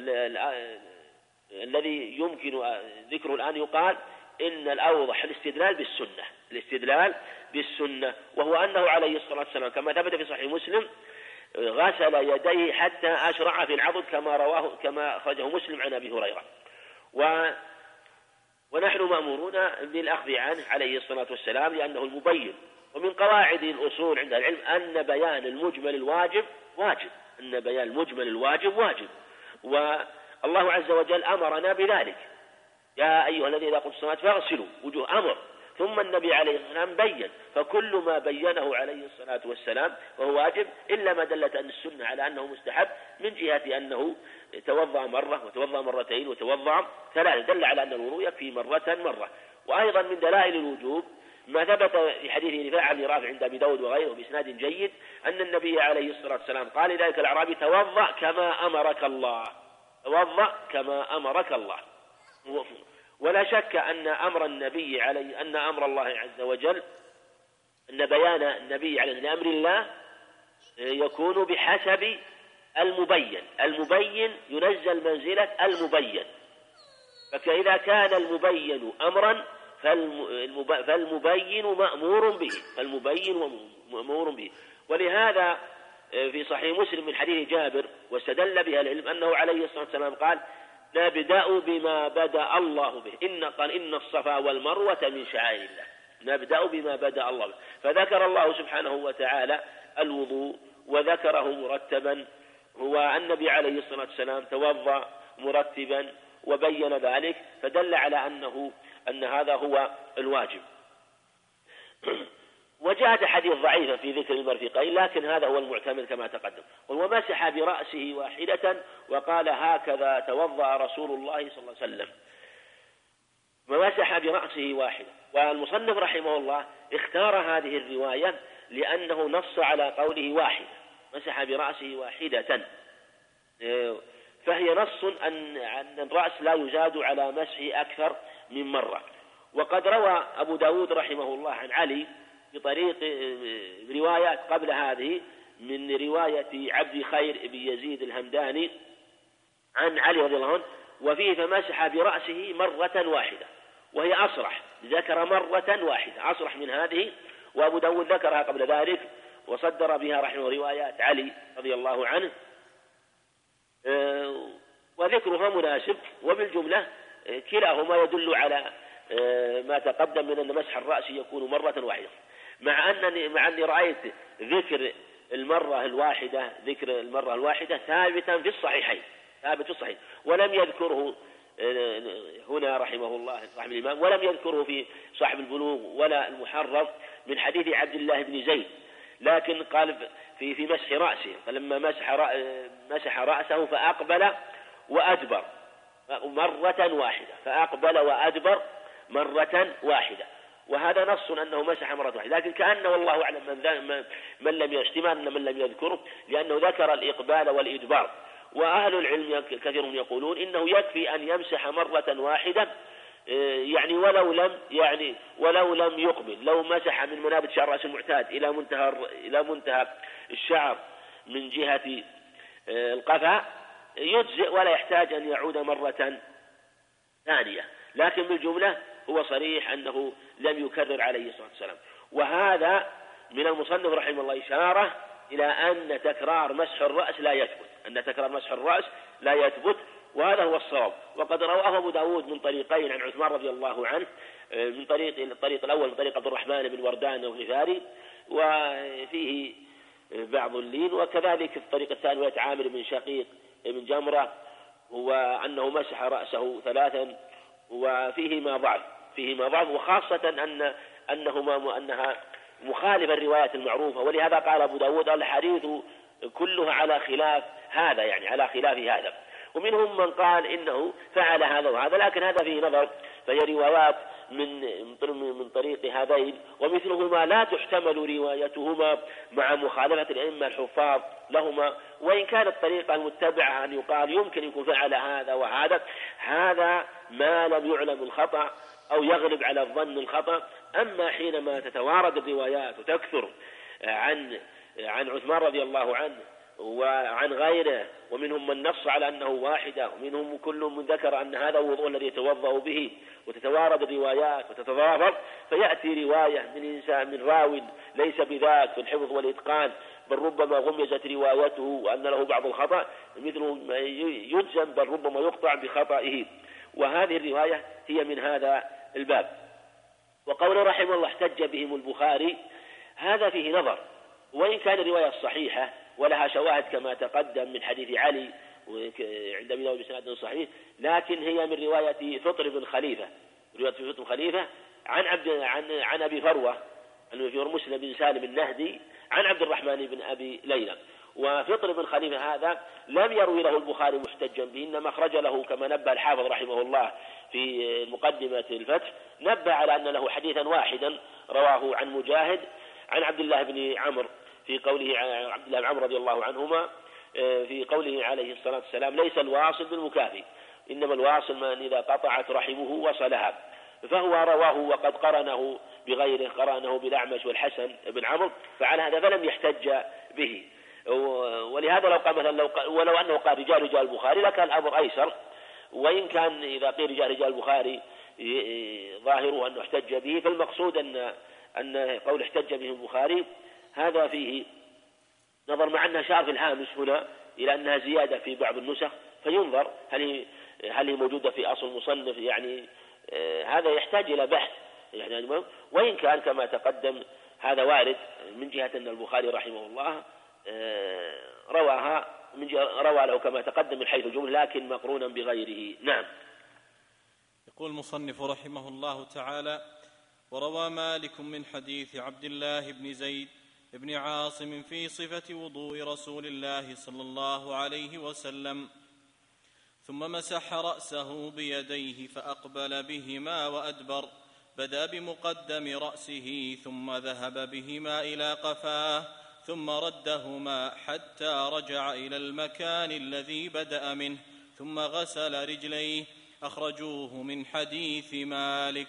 الذي يمكن ذكره الآن يقال إن الأوضح الاستدلال بالسنة الاستدلال بالسنة وهو أنه عليه الصلاة والسلام كما ثبت في صحيح مسلم غسل يديه حتى أشرع في العضد كما رواه كما أخرجه مسلم عن أبي هريرة، و ونحن مأمورون بالأخذ عنه عليه الصلاة والسلام لأنه المبين. ومن قواعد الأصول عند العلم أن بيان المجمل الواجب واجب أن بيان المجمل الواجب واجب والله عز وجل أمرنا بذلك يا أيها الذين إذا قمتم الصلاة فاغسلوا وجوه أمر، ثم النبي عليه الصلاة والسلام بين، فكل ما بينه عليه الصلاة والسلام فهو واجب إلا ما دلت أن السنة على أنه مستحب من جهة أنه توضأ مرة وتوضأ مرتين وتوضأ ثلاثة، دل على أن الوضوء يكفي مرة مرة. وأيضا من دلائل الوجوب ما ثبت في حديث رفاعة بن رافع عند أبي داود وغيره بإسناد جيد أن النبي عليه الصلاة والسلام قال لذلك الأعرابي توضأ كما أمرك الله توضأ كما أمرك الله. ولا شك أن أمر النبي عليه أن أمر الله عز وجل أن بيان النبي عليه أمر الله يكون بحسب المبين المبين ينزل منزلة المبين، فإذا كان المبين أمرا فالمبين مأمور به فالمبين مأمور به. ولهذا في صحيح مسلم من حديث جابر واستدل بها العلم أنه عليه الصلاة والسلام قال نبدأ بما بدأ الله به إن قال إن الصفا والمروة من شعائر الله نبدأ بما بدأ الله به. فذكر الله سبحانه وتعالى الوضوء وذكره مرتبا، هو النبي عليه الصلاة والسلام توضأ مرتبا وبين ذلك، فدل على أنه أن هذا هو الواجب. وجاءت حديث ضعيفة في ذكر المرفقين لكن هذا هو المعتمد كما تقدم. ومسح برأسه واحدة وقال هكذا توضأ رسول الله صلى الله عليه وسلم، ومسح برأسه واحدة. والمصنف رحمه الله اختار هذه الرواية لأنه نص على قوله واحدة مسح برأسه واحدة، فهي نص أن الرأس لا يزاد على مسحه أكثر من مرة. وقد روى أبو داود رحمه الله عن علي بطريق روايات قبل هذه من رواية عبد خير بن يزيد الهمداني عن علي رضي الله عنه وفيه فمسح برأسه مرة واحدة، وهي أصرح، ذكر مرة واحدة أصرح من هذه، وأبو داود ذكرها قبل ذلك وصدر بها رحمه روايات علي رضي الله عنه، وذكرها مناسب. وبالجملة كلاهما يدل على ما تقدم من أن مسح الرأس يكون مرة واحدة، مع أنني مع أني رأيت ذكر المرة الواحدة ذكر المرة الواحدة ثابتا في الصحيحين ثابت في الصحيح، ولم يذكره هنا رحمه الله صاحب الإمام، ولم يذكره في صاحب البلوغ ولا المحرر من حديث عبد الله بن زيد، لكن قال في في مسح رأسه فلما مسح مسح رأسه فأقبل وأدبر مرة واحدة فأقبل وأدبر مرة واحدة، وهذا نص أنه مسح مرة واحدة، لكن كأنه والله أعلم من, من لم يجتمع أن من لم يذكره لأنه ذكر الإقبال والإدبار. وأهل العلم كثيرهم يقولون إنه يكفي أن يمسح مرة واحدة يعني ولو لم يعني ولو لم يقبل، لو مسح من منابت شعر رأس المعتاد إلى منتهى إلى منتهى الشعر من جهة القفا يجزئ ولا يحتاج أن يعود مرة ثانية، لكن بالجملة هو صريح أنه لم يكرر عليه الصلاة والسلام. وهذا من المصنف رحمه الله إشارة إلى أن تكرار مسح الرأس لا يثبت أن تكرار مسح الرأس لا يثبت وهذا هو الصواب. وقد رواه أبو داود من طريقين عن عثمان رضي الله عنه، من طريق الطريق الأول من طريق عبد الرحمن بن وردان الغفاري وفيه بعض اللين، وكذلك الطريق الثاني رواية عامر بن شقيق بن جمرة وأنه مسح رأسه ثلاثا وفيهما ضعف فيهما ضعف وخاصة أن أنهما أنها مخالفة الروايات المعروفة، ولهذا قال أبو داود الحديث كلها على خلاف هذا، يعني على خلاف هذا. ومنهم من قال إنه فعل هذا وهذا، لكن هذا فيه نظر، فهي روايات من من طريق هذين ومثلهما لا تحتمل روايتهما مع مخالفة الأئمة الحفاظ لهما، وإن كانت طريقة المتبعة أن يقال يمكن يكون فعل هذا وهذا، هذا ما لم يعلم الخطأ أو يغلب على الظن الخطأ. أما حينما تتوارد الروايات وتكثر عن عن عثمان رضي الله عنه وعن غيره، ومنهم من نص على أنه واحدة، ومنهم كل من ذكر أن هذا الوضوء الذي يتوضأ به، وتتوارد الروايات وتتضافر، فيأتي رواية من إنسان من راو ليس بذاك في الحفظ والإتقان، بل ربما غمزت روايته وأن له بعض الخطأ مثله يجزم، بل ربما يقطع بخطئه، وهذه الرواية هي من هذا الباب. وقول رحمه الله احتج بهم البخاري، هذا فيه نظر، وإن كان الرواية الصحيحة ولها شواهد كما تقدم من حديث علي عند ابي داود بسند صحيح، لكن هي من رواية فطر بن خليفة رواية فطر بن خليفة عن عبد عن عن أبي فروة في مسلم بن سالم النهدي عن عبد الرحمن بن أبي ليلى. وفطر بن خليفة هذا لم يروي له البخاري محتجا به، إنما أخرج له كما نبه الحافظ رحمه الله في مقدمة الفتح، نبه على أن له حديثا واحدا رواه عن مجاهد عن عبد الله بن عمرو في قوله عبد الله بن عمرو رضي الله عنهما في قوله عليه الصلاة والسلام ليس الواصل بالمكافئ، إنما الواصل من إذا قطعت رحمه وصلها، فهو رواه وقد قرنه بغيره، قرنه بالأعمش والحسن بن عمرو، فعلى هذا فلم يحتج به. ولهذا لو قال مثلا لو ولو أنه قال رجال رجال البخاري لكان الأمر أيسر، وإن كان إذا قيل رجال رجال البخاري ظاهره أنه احتج به، فالمقصود أن أن قول احتج به البخاري هذا فيه نظر، مع أنها شار في الهامش هنا إلى أنها زيادة في بعض النسخ، فينظر هل هي هل هي موجودة في أصل المصنف، يعني آه هذا يحتاج إلى بحث يعني، وإن كان كما تقدم هذا وارد من جهة أن البخاري رحمه الله آه رواها من جهة روى له كما تقدم من حيث الجملة، لكن مقرونا بغيره. نعم. يقول المصنف رحمه الله تعالى: وروى مالك من حديث عبد الله بن زيد بن عاصم في صفة وضوء رسول الله صلى الله عليه وسلم، ثم مسح رأسه بيديه فأقبل بهما وأدبر، بدأ بمقدم رأسه ثم ذهب بهما إلى قفاه، ثم ردهما حتى رجع إلى المكان الذي بدأ منه، ثم غسل رجليه. أخرجوه من حديث مالك.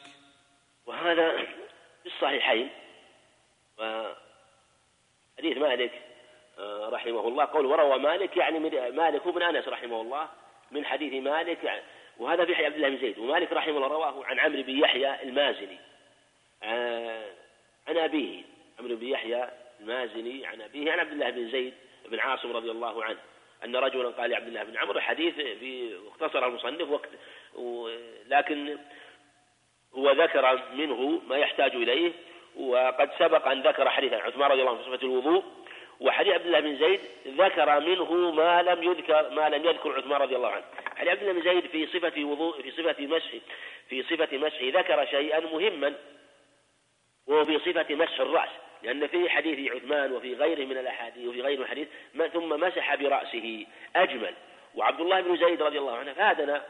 وهذا في الصحيحين. حديث مالك رحمه الله قول وروى مالك، يعني مالك بن أنس رحمه الله من حديث مالك يعني، وهذا في حديث عبد الله بن زيد. ومالك رحمه الله رواه عن عمرو بن يحيى المازني عن أبيه، عمرو بن يحيى المازني عن أبيه عن عبد الله بن زيد بن عاصم رضي الله عنه أن رجلا قال لعبد الله بن عمرو، حديث في اختصر المصنف وقت، لكن هو ذكر منه ما يحتاج إليه، وقد سبق أن ذكر حديث عثمان رضي الله عنه في صفة الوضوء، وحديث عبد الله بن زيد ذكر منه ما لم يذكر ما لم يذكر عثمان رضي الله عنه. حديث عبد الله بن زيد في صفة وضوء في صفة مسح في صفة مسح ذكر شيئا مهما، وهو في صفة مسح الرأس، لأن في حديث عثمان وفي غيره من الأحاديث وفي غير الحديث ثم مسح برأسه أجمل. وعبد الله بن زيد رضي الله عنه فادنا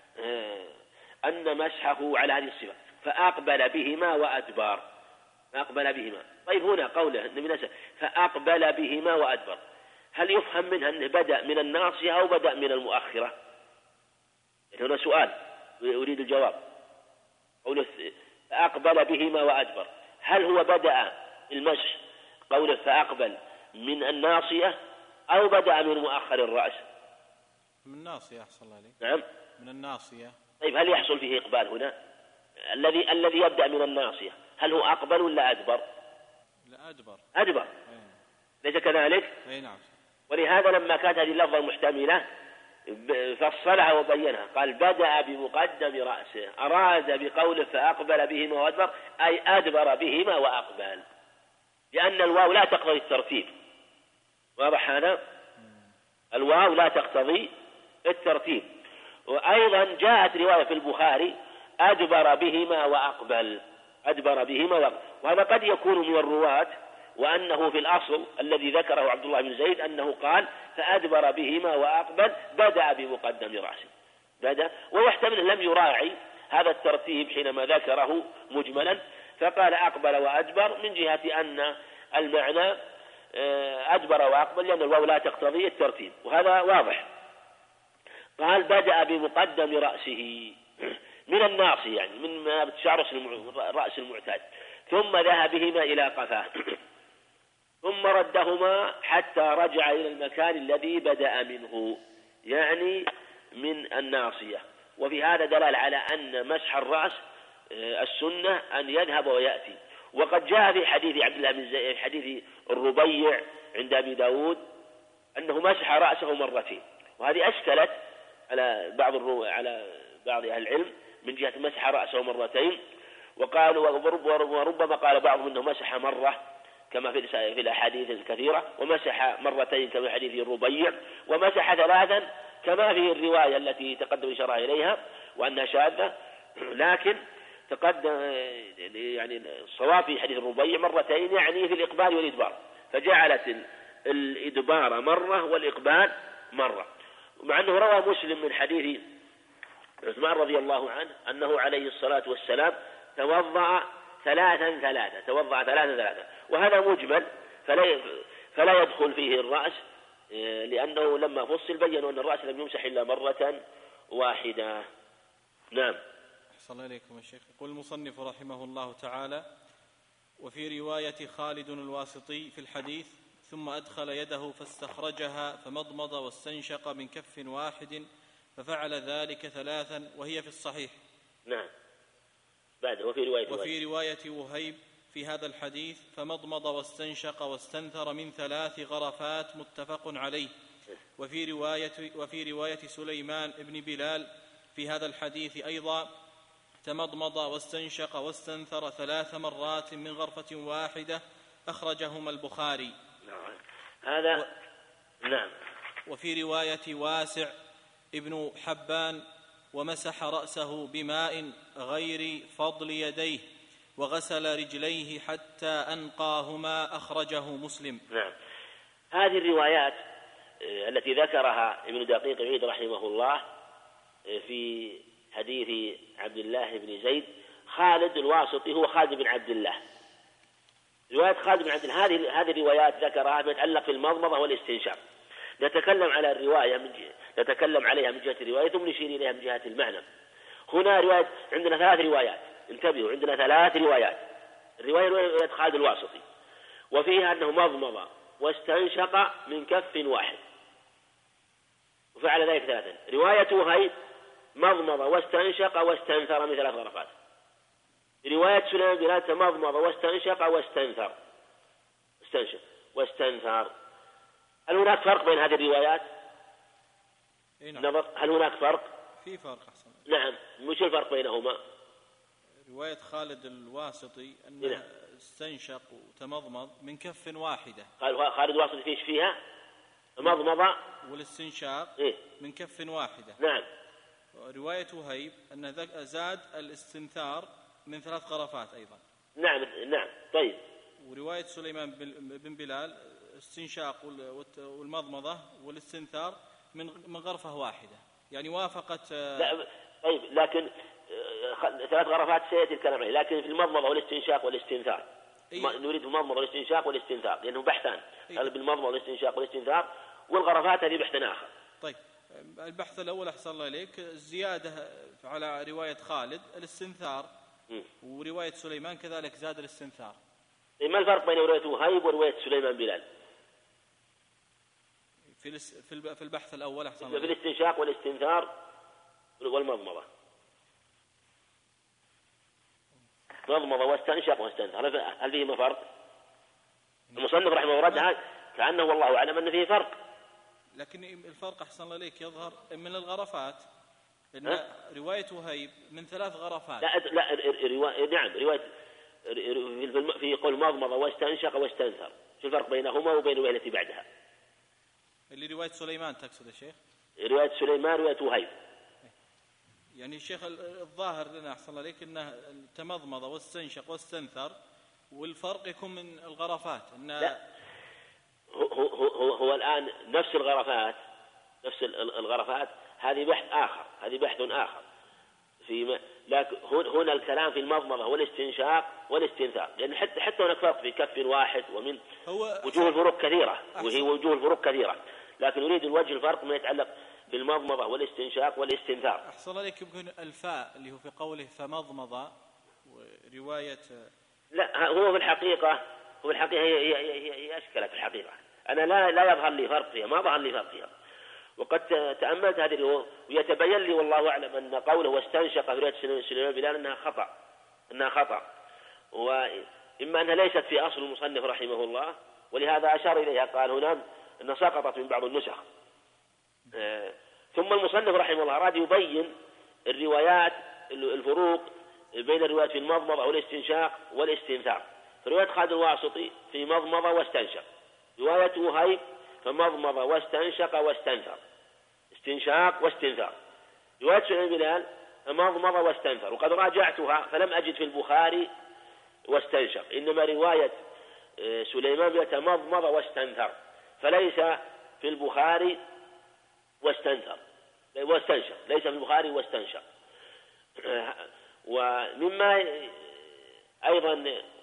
أن مسحه على هذه الصفة، فأقبل بهما وأدبر، فأقبل بهما. طيب هنا قوله النبي فأقبل بهما وأدبر، هل يفهم منها أنه بدأ من الناصية أو بدأ من المؤخرة؟ يعني هنا سؤال أريد الجواب. قوله فأقبل بهما وأدبر، هل هو بدأ المسح قوله فأقبل من الناصية أو بدأ من مؤخر الرأس؟ من الناصية أحصل عليه. نعم من الناصية. طيب هل يحصل فيه إقبال هنا؟ الذي الذي يبدأ من الناصية هل هو أقبل ولا أدبر؟ لا أدبر. أدبر. أيه. ليس كذلك؟ أي نعم. ولهذا لما كانت هذه اللفظة محتملة فصلها وبينها، قال بدأ بمقدم رأسه، أراد بقوله فأقبل بهما وأدبر أي أدبر بهما وأقبل، لأن الواو لا تقتضي الترتيب. واضح هذا؟ الواو لا تقتضي الترتيب. وأيضا جاءت رواية في البخاري أدبر بهما وأقبل، أدبر بهما وأقبل. وهذا قد يكون من الرواة، وأنه في الأصل الذي ذكره عبد الله بن زيد أنه قال فأدبر بهما وأقبل بدأ بمقدم رأسه، بدأ، ويحتمل لم يراعي هذا الترتيب حينما ذكره مجملا، فقال أقبل وأدبر من جهة أن المعنى أدبر وأقبل، لأن الواو لا تقتضي الترتيب، وهذا واضح. قال بدأ بمقدم رأسه من الناصي، يعني من شعر رأس المعتاد، ثم ذهب بهما إلى قفاه، ثم ردهما حتى رجع إلى المكان الذي بدأ منه، يعني من الناصية. وفي هذا دلالة على أن مسح الرأس السنة أن يذهب ويأتي. وقد جاء في حديث عبد الله بن زيد، حديث الربيع عند أبي داود، أنه مسح رأسه مرتين، وهذه أشكلت على بعض الرو... على بعض أهل العلم من جهة مسح رأسه مرتين، وقالوا وربما قال بعضهم أنه مسح مرة كما في في الأحاديث الكثيرة، ومسح مرتين كما في حديث الربيع، ومسح ثلاثا كما في الرواية التي تقدم إشارة إليها وأنها شاذة، لكن تقدم يعني الصواب في حديث الربيع مرتين، يعني في الإقبال والإدبار، فجعلت الإدبار مرة والإقبال مرة. مع أنه روى مسلم من حديث عثمان رضي الله عنه أنه عليه الصلاة والسلام توضأ ثلاثا ثلاثا توضأ ثلاثا ثلاثا وهذا مجمل فلا فلا يدخل فيه الرأس، لأنه لما فصل بيّنوا أن الرأس لم يمسح إلا مرة واحدة. نعم. أحسن الله إليكم الشيخ. يقول المصنف رحمه الله تعالى: وفي رواية خالد الواسطي في الحديث: ثم أدخل يده فاستخرجها فمضمض واستنشق من كف واحد ففعل ذلك ثلاثا، وهي في الصحيح. نعم. بعد وفي رواية وفي رواية وهيب في هذا الحديث: فمضمض واستنشق واستنثر من ثلاث غرفات، متفق عليه. وفي رواية وفي رواية سليمان بن بلال في هذا الحديث أيضا: تمضمض واستنشق واستنثر ثلاث مرات من غرفة واحدة، أخرجهما البخاري. نعم. هذا و... نعم. وفي رواية واسع ابن حبان: ومسح رأسه بماء غير فضل يديه وغسل رجليه حتى أنقاهما، أخرجه مسلم. نعم. هذه الروايات التي ذكرها ابن دقيق العيد رحمه الله في حديث عبد الله بن زيد، خالد الواسطي هو خالد بن عبد الله. رواية خالد بن عبد الله هذه هذه الروايات ذكرها تتعلق في المضمضة والاستنشاق. نتكلم على الرواية من جهة نتكلم عليها من جهة الرواية ثم نشير إليها من جهة المعنى. هنا رواية عندنا ثلاث روايات، انتبهوا، عندنا ثلاث روايات. الرواية رواية خالد الواسطي وفيها أنه مضمض واستنشق من كف واحد وفعل ذلك ثلاثا. رواية وهيب: مضمض واستنشق واستنثر من ثلاث غرفات. رواية سليمان بن بلال: مضمض واستنشق واستنثر استنشق واستنثر. هل هناك فرق بين هذه الروايات؟ نعم. هل هناك فرق؟ في فرق أحسن. نعم. مش الفرق بينهما؟ رواية خالد الواسطي أنه نعم. استنشق وتمضمض من كف واحدة. قال خالد الواسطي فيش فيها مضمضة والاستنشاق إيه؟ من كف واحدة. نعم. رواية وهيب أن زاد الاستنثار من ثلاث غرفات أيضا. نعم نعم. طيب. ورواية سليمان بن بلال استنشاق والمضمضة والاستنثار من من غرفة واحدة، يعني وافقت. لا طيب، لكن ثلاث غرفات سيأتي الكلام عليه، لكن في المضمضة والاستنشاق والاستنثار إيه؟ نريد المضمضة والاستنشاق والاستنثار لأنه بحثان. إيه؟ هذا بالمضمضة والاستنشاق والاستنثار، والغرفات هذه بحث آخر. طيب، البحث الأول أحسن الله إليك الزيادة على رواية خالد الاستنثار، م. ورواية سليمان كذلك زاد الاستنثار. إيه ما الفرق بين رواية وهيب ورواية سليمان بلال؟ في في البحث الأول أحسن الله في الاستنشاق والاستنثار والمضمضة. مضمضة واستنشق واستنثر، هل فيهما فرق؟ المصنف رحمه الله ردها كأنه والله أعلم أن فيه فرق. لكن الفرق أحسن الله إليك يظهر من الغرفات إن رواية وهيب من ثلاث غرفات. لا لا رواية نعم رواية في قول مضمضة واستنشق واستنثر، شو الفرق بينهما وبين الرواية التي بعدها؟ اللي رواية سليمان تقصد يا شيخ؟ رواية سليمان رواية وهيب. يعني الشيخ الظاهر لنا أحسن الله عليك أنه تمضمض واستنشق واستنثر، والفرق يكون من الغرفات. إن لا هو, هو, هو, هو الآن نفس الغرفات نفس الغرفات هذه بحث آخر، هذه بحث آخر في لكن هنا الكلام في المضمضة والاستنشاق والاستنثار، لأن يعني حتى حتى هناك فرق في كف واحد ومن وجوه الفروق كثيرة، وهي وجوه الفروق كثيرة، لكن نريد الوجه الفرق ما يتعلق بالمضمضة والاستنشاق والاستنثار. أحسن عليك يمكن الفاء اللي هو في قوله فمضمضة ورواية. لا هو في الحقيقة هو الحقيقة هي هي هي, هي أشكلت الحقيقة، أنا لا لا يظهر لي فرق فيها، ما ظهر لي فرق فيها، وقد تأملت هذه الرواية ويتبين لي والله أعلم أن قوله واستنشق في رواية سليمان بلال أنها خطأ أنها خطأ وإما أنها ليست في أصل المصنف رحمه الله، ولهذا أشار إليها قال هنا أنها سقطت من بعض النسخ. ثم المصنف رحمه الله أراد يبين الروايات الفروق بين الروايات في المضمضة والاستنشاق والاستنثار. في رواية خالد الواسطي في مضمضة واستنشق، رواية وهيب فمضمضة واستنشق واستنثر، استنشاق واستنثار. رواية سليمان بلال فمضمضة واستنثر، وقد راجعتها فلم أجد في البخاري واستنشق، إنما رواية سليمان بلال مضمضة واستنثر، فليس في البخاري واستنثر واستنشق، ليس في البخاري واستنشق. ومما أيضا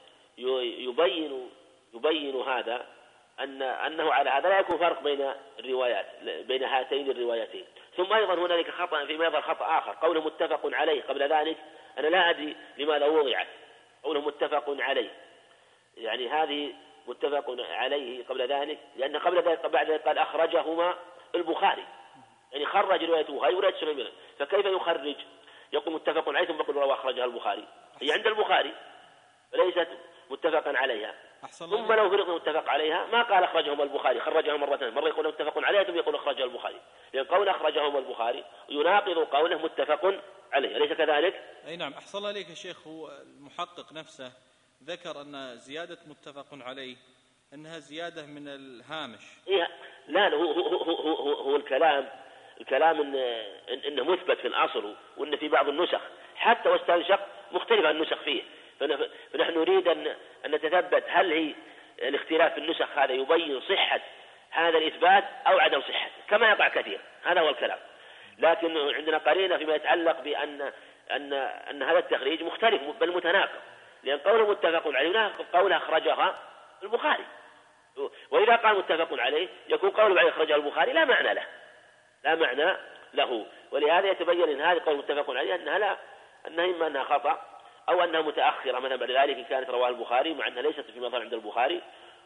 يبين يبين هذا أن أنه على هذا لا يكون فرق بين الروايات بين هاتين الروايتين. ثم أيضا هنالك خطأ فيما يظهر خطأ آخر، قوله متفق عليه قبل ذلك أنا لا أدري لماذا وضعت قوله متفق عليه، يعني هذه متفق عليه قبل ذلك لأن قبل ذلك بعد ذلك قال أخرجهما البخاري، يعني خرج رواية وهيب ورواية سليمان، فكيف يخرج يقول متفق عليه ثم يقول رواه أخرجها البخاري؟ هي عند البخاري وليست متفقا عليها. ثم لو فرق متفق عليها ما قال أخرجهما البخاري، خرجها مرتين، مرة يقول متفق عليها ثم يقول أخرجها البخاري، لأن قول أخرجهما البخاري يناقض قوله متفق عليه، أليس كذلك؟ أي نعم. أحسن الله عليك يا شيخ، هو المحقق نفسه ذكر أن زيادة متفق عليه أنها زيادة من الهامش. إيه لا هو, هو, هو, هو, هو الكلام الكلام إن إنه مثبت في الأصل، وإن في بعض النسخ حتى واستنشق مختلفة النسخ فيه، فنحن نريد أن أن نتثبت هل هي الاختلاف في النسخ هذا يبين صحة هذا الإثبات أو عدم صحته كما يقع كثير، هذا هو الكلام. لكن عندنا قرينة فيما يتعلق بأن أن أن هذا التخريج مختلف بل متناقض، لأن قوله متفق عليه قوله أخرجها البخاري، وإذا قال متفق عليه يكون قوله بعد أخرجها البخاري لا معنى له لا معنى له ولهذا يتبين أن هذه قول متفق عليه أنها لا أنها إما أنها خطأ أو أنها متأخرة مثلا بعد ذلك إن كانت رواه البخاري مع أنها ليست في مظهر عند البخاري.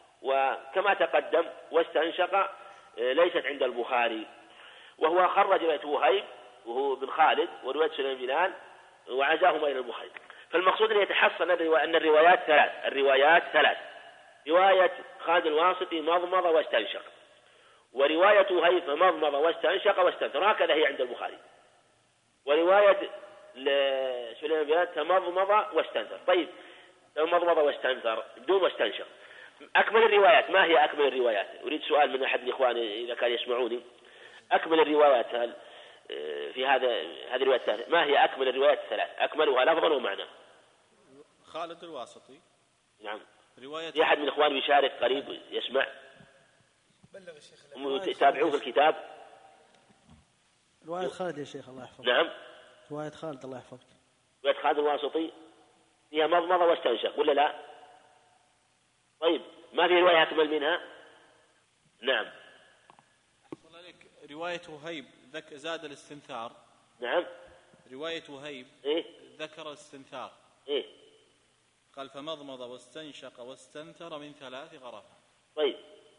وكما تقدم واستنشق ليست عند البخاري، وهو خرج رواية وهيب وهو بن خالد ورواية سليمان بلال وعزاهما إلى البخاري. فالمقصود أن يتحصل أن الروايات ثلاث الروايات ثلاث رواية خالد الواسطي مضمض واستنشق، ورواية وهيب فمضمض واستنشق واستنثر، هكذا هي عند البخاري، ورواية سليمان بلال تمضمض واستنثر. طيب تمضمض واستنثر بدون واستنشق، أكمل الروايات ما هي أكمل الروايات؟ أريد سؤال من أحد الإخوان إذا كان يسمعوني، أكمل الروايات هل في هذا هذه الروايات الثلاث ما هي أكمل الروايات الثلاث أكملها لفظا ومعنى؟ خالد الواسطي. نعم. رواية في أحد من الإخوان بيشارك قريب يسمع؟ بلغ الشيخ. تابعوه في الكتاب. رواية خالد يا شيخ الله يحفظك. نعم. رواية خالد الله يحفظك. رواية خالد الواسطي فيها مضمضة واستنشق ولا لا؟ طيب ما في رواية أكمل منها؟ نعم. أحصل لك رواية وهيب ذك زاد الاستنثار. نعم. رواية وهيب إيه؟ ذكر الاستنثار. إيه؟ قال فمضمض واستنشق واستنثر من ثلاث غرفات. طيب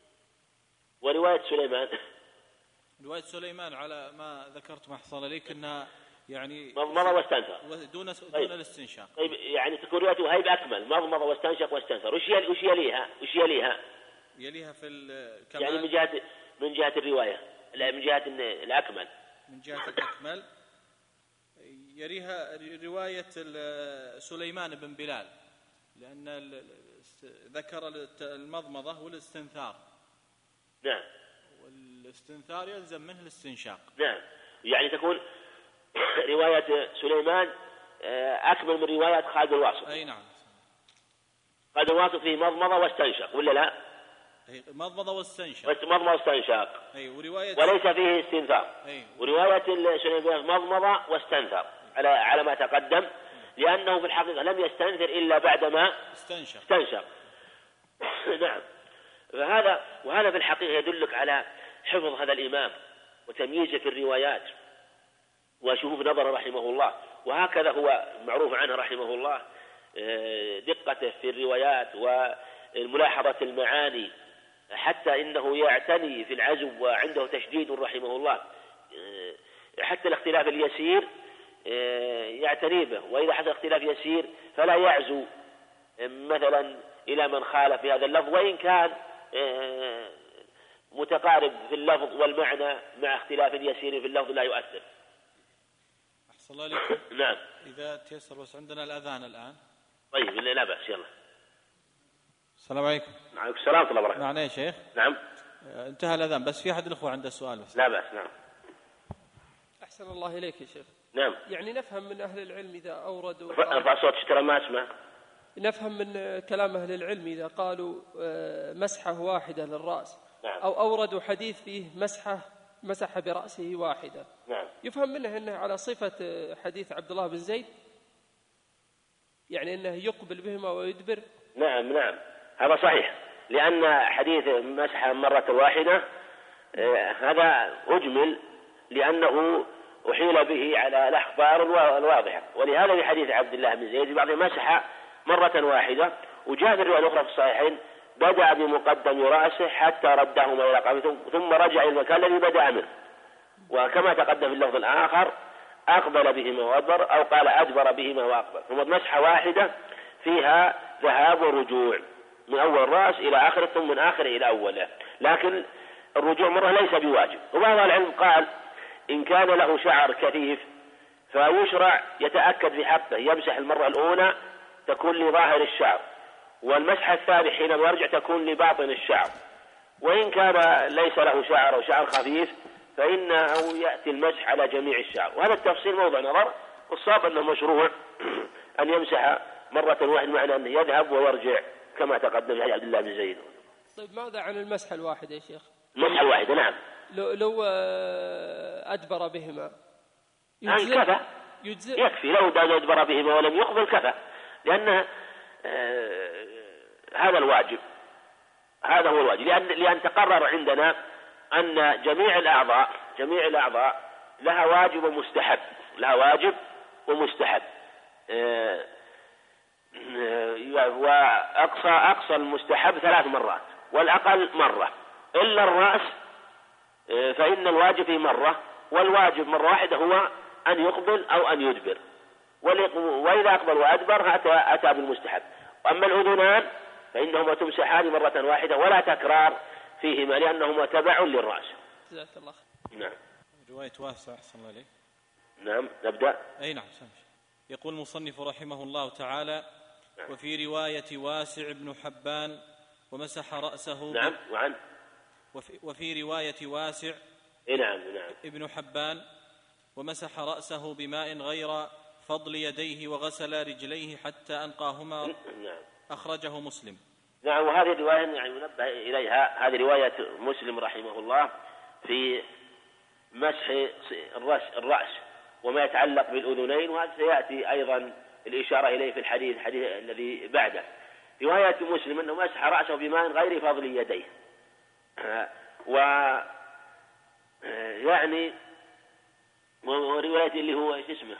ورواية سليمان؟ رواية سليمان على ما ذكرت ما حصل لك أنها يعني مضمضة واستنثر دون طيب. دون الاستنشاق. طيب يعني تكون رواية وهيب أكمل مضمضة واستنشق واستنثر، وش وش يليها؟ وش يليها؟ يليها في يعني من جهة من جهة الرواية لا من جهة الأكمل. من جهة الأكمل يريها رواية سليمان بن بلال، لأن ذكر المضمضة والاستنثار. نعم. والاستنثار يلزم منه الاستنشاق. نعم، يعني تكون رواية سليمان أكمل من رواية خالد الواسط. أي نعم. خالد الواسط فيه مضمضة واستنشق ولا لا؟ مضمضة واستنشق. مضمضة واستنشق. أي ورواية وليس فيه استنثار. أي. ورواية سليمان مضمضة واستنثر على على ما تقدم، لأنه في الحقيقة لم يستنثر إلا بعدما استنشق. استنشق. نعم. فهذا وهذا في الحقيقة يدلك على حفظ هذا الإمام وتمييزه في الروايات وشوف نظر رحمه الله. وهكذا هو معروف عنه رحمه الله دقته في الروايات وملاحظة المعاني، حتى إنه يعتني في العزو وعنده تشديد رحمه الله، حتى الاختلاف اليسير يعتني به، وإذا حصل اختلاف يسير فلا يعزو مثلا إلى من خالف في هذا اللفظ، وإن كان متقارب في اللفظ والمعنى مع اختلاف يسير في اللفظ لا يؤثر. أحسن الله عليكم. نعم. إذا تيسر بس عندنا الأذان الآن. طيب لا بأس يلا. السلام عليكم. وعليكم السلام ورحمة الله وبركاته. معنا يا شيخ؟ نعم. انتهى الأذان بس في أحد الأخوة عنده سؤال بس. لا بأس. نعم. أحسن الله إليك يا شيخ. نعم. يعني نفهم من أهل العلم إذا أوردوا ارفع صوتك ترى ما أسمع. نفهم من كلام أهل العلم إذا قالوا مسحة واحدة للرأس. نعم. أو أوردوا حديث فيه مسحة مسح برأسه واحدة. نعم. يفهم منه أنه على صفة حديث عبد الله بن زيد، يعني أنه يقبل بهما ويدبر. نعم نعم هذا صحيح، لأن حديث مسحة مرة واحدة آه هذا أجمل لأنه أحيل به على الأخبار الواضحة، ولهذا في حديث عبد الله بن زيد بعض مسح مرة واحدة، وجاء في الرواية الأخرى في الصحيحين بدأ بمقدم رأسه حتى ردهما إلى قامته ثم رجع إلى المكان الذي بدأ منه، وكما تقدم في اللفظ الآخر أقبل بهما وأدبر، أو قال أدبر بهما وأقبل. ثم مسحة واحدة فيها ذهاب ورجوع من أول الرأس إلى آخره ثم من آخره إلى أوله، لكن الرجوع مرة ليس بواجب. وبعض العلم قال إن كان له شعر كثيف فيشرع يتأكد في حقه يمسح المرة الأولى تكون لظاهر الشعر، والمسحة الثانية حينما يرجع تكون لباطن الشعر. وإن كان ليس له شعر أو شعر خفيف فإنه يأتي المسح على جميع الشعر، وهذا التفصيل موضع نظر، والصواب أنه مشروع أن يمسح مرة واحدة معنى أنه يذهب ويرجع كما تقدم في عبد الله بن زيد. طيب ماذا عن المسحة الواحدة يا شيخ؟ المسحة الواحدة نعم لو, لو أدبر بهما يجزئ؟ كفى يجزئ يكفي، لو أدبر بهما ولم يقبل كفى، لأن آه هذا الواجب، هذا هو الواجب، لأن, لأن تقرر عندنا أن جميع الأعضاء جميع الأعضاء لها واجب ومستحب، لها واجب ومستحب. آه آه وأقصى أقصى المستحب ثلاث مرات والأقل مرة، إلا الرأس آه فإن الواجب فيه مرة، والواجب مرة واحدة هو أن يقبل أو أن يدبر، وإذا أقبل وأدبر أتى, أتى بالمستحب. أما الأذنان فإنهما تمسحان مرة واحدة ولا تكرار فيهما لأنهما تبع للرأس. جزاك الله. نعم. رواية واسع أحسن الله عليك. نعم نبدأ. أي نعم سامح. يقول المصنف رحمه الله تعالى نعم. وفي رواية واسع بن حبان ومسح رأسه نعم وعن وفي, وفي رواية واسع نعم نعم ابن حبان ومسح رأسه بماء غير فضل يديه وغسل رجليه حتى أنقاهما. نعم. أخرجه مسلم. نعم. وهذه الرواية يعني ينبه إليها، هذه رواية مسلم رحمه الله في مسح الرأس, الرأس وما يتعلق بالأذنين، وهذا سيأتي أيضا الإشارة إليه في الحديث الحديث الذي بعده. رواية مسلم أنه مسح رأسه بماء غير فضل يديه، و يعني ورواية اللي هو ايش اسمه،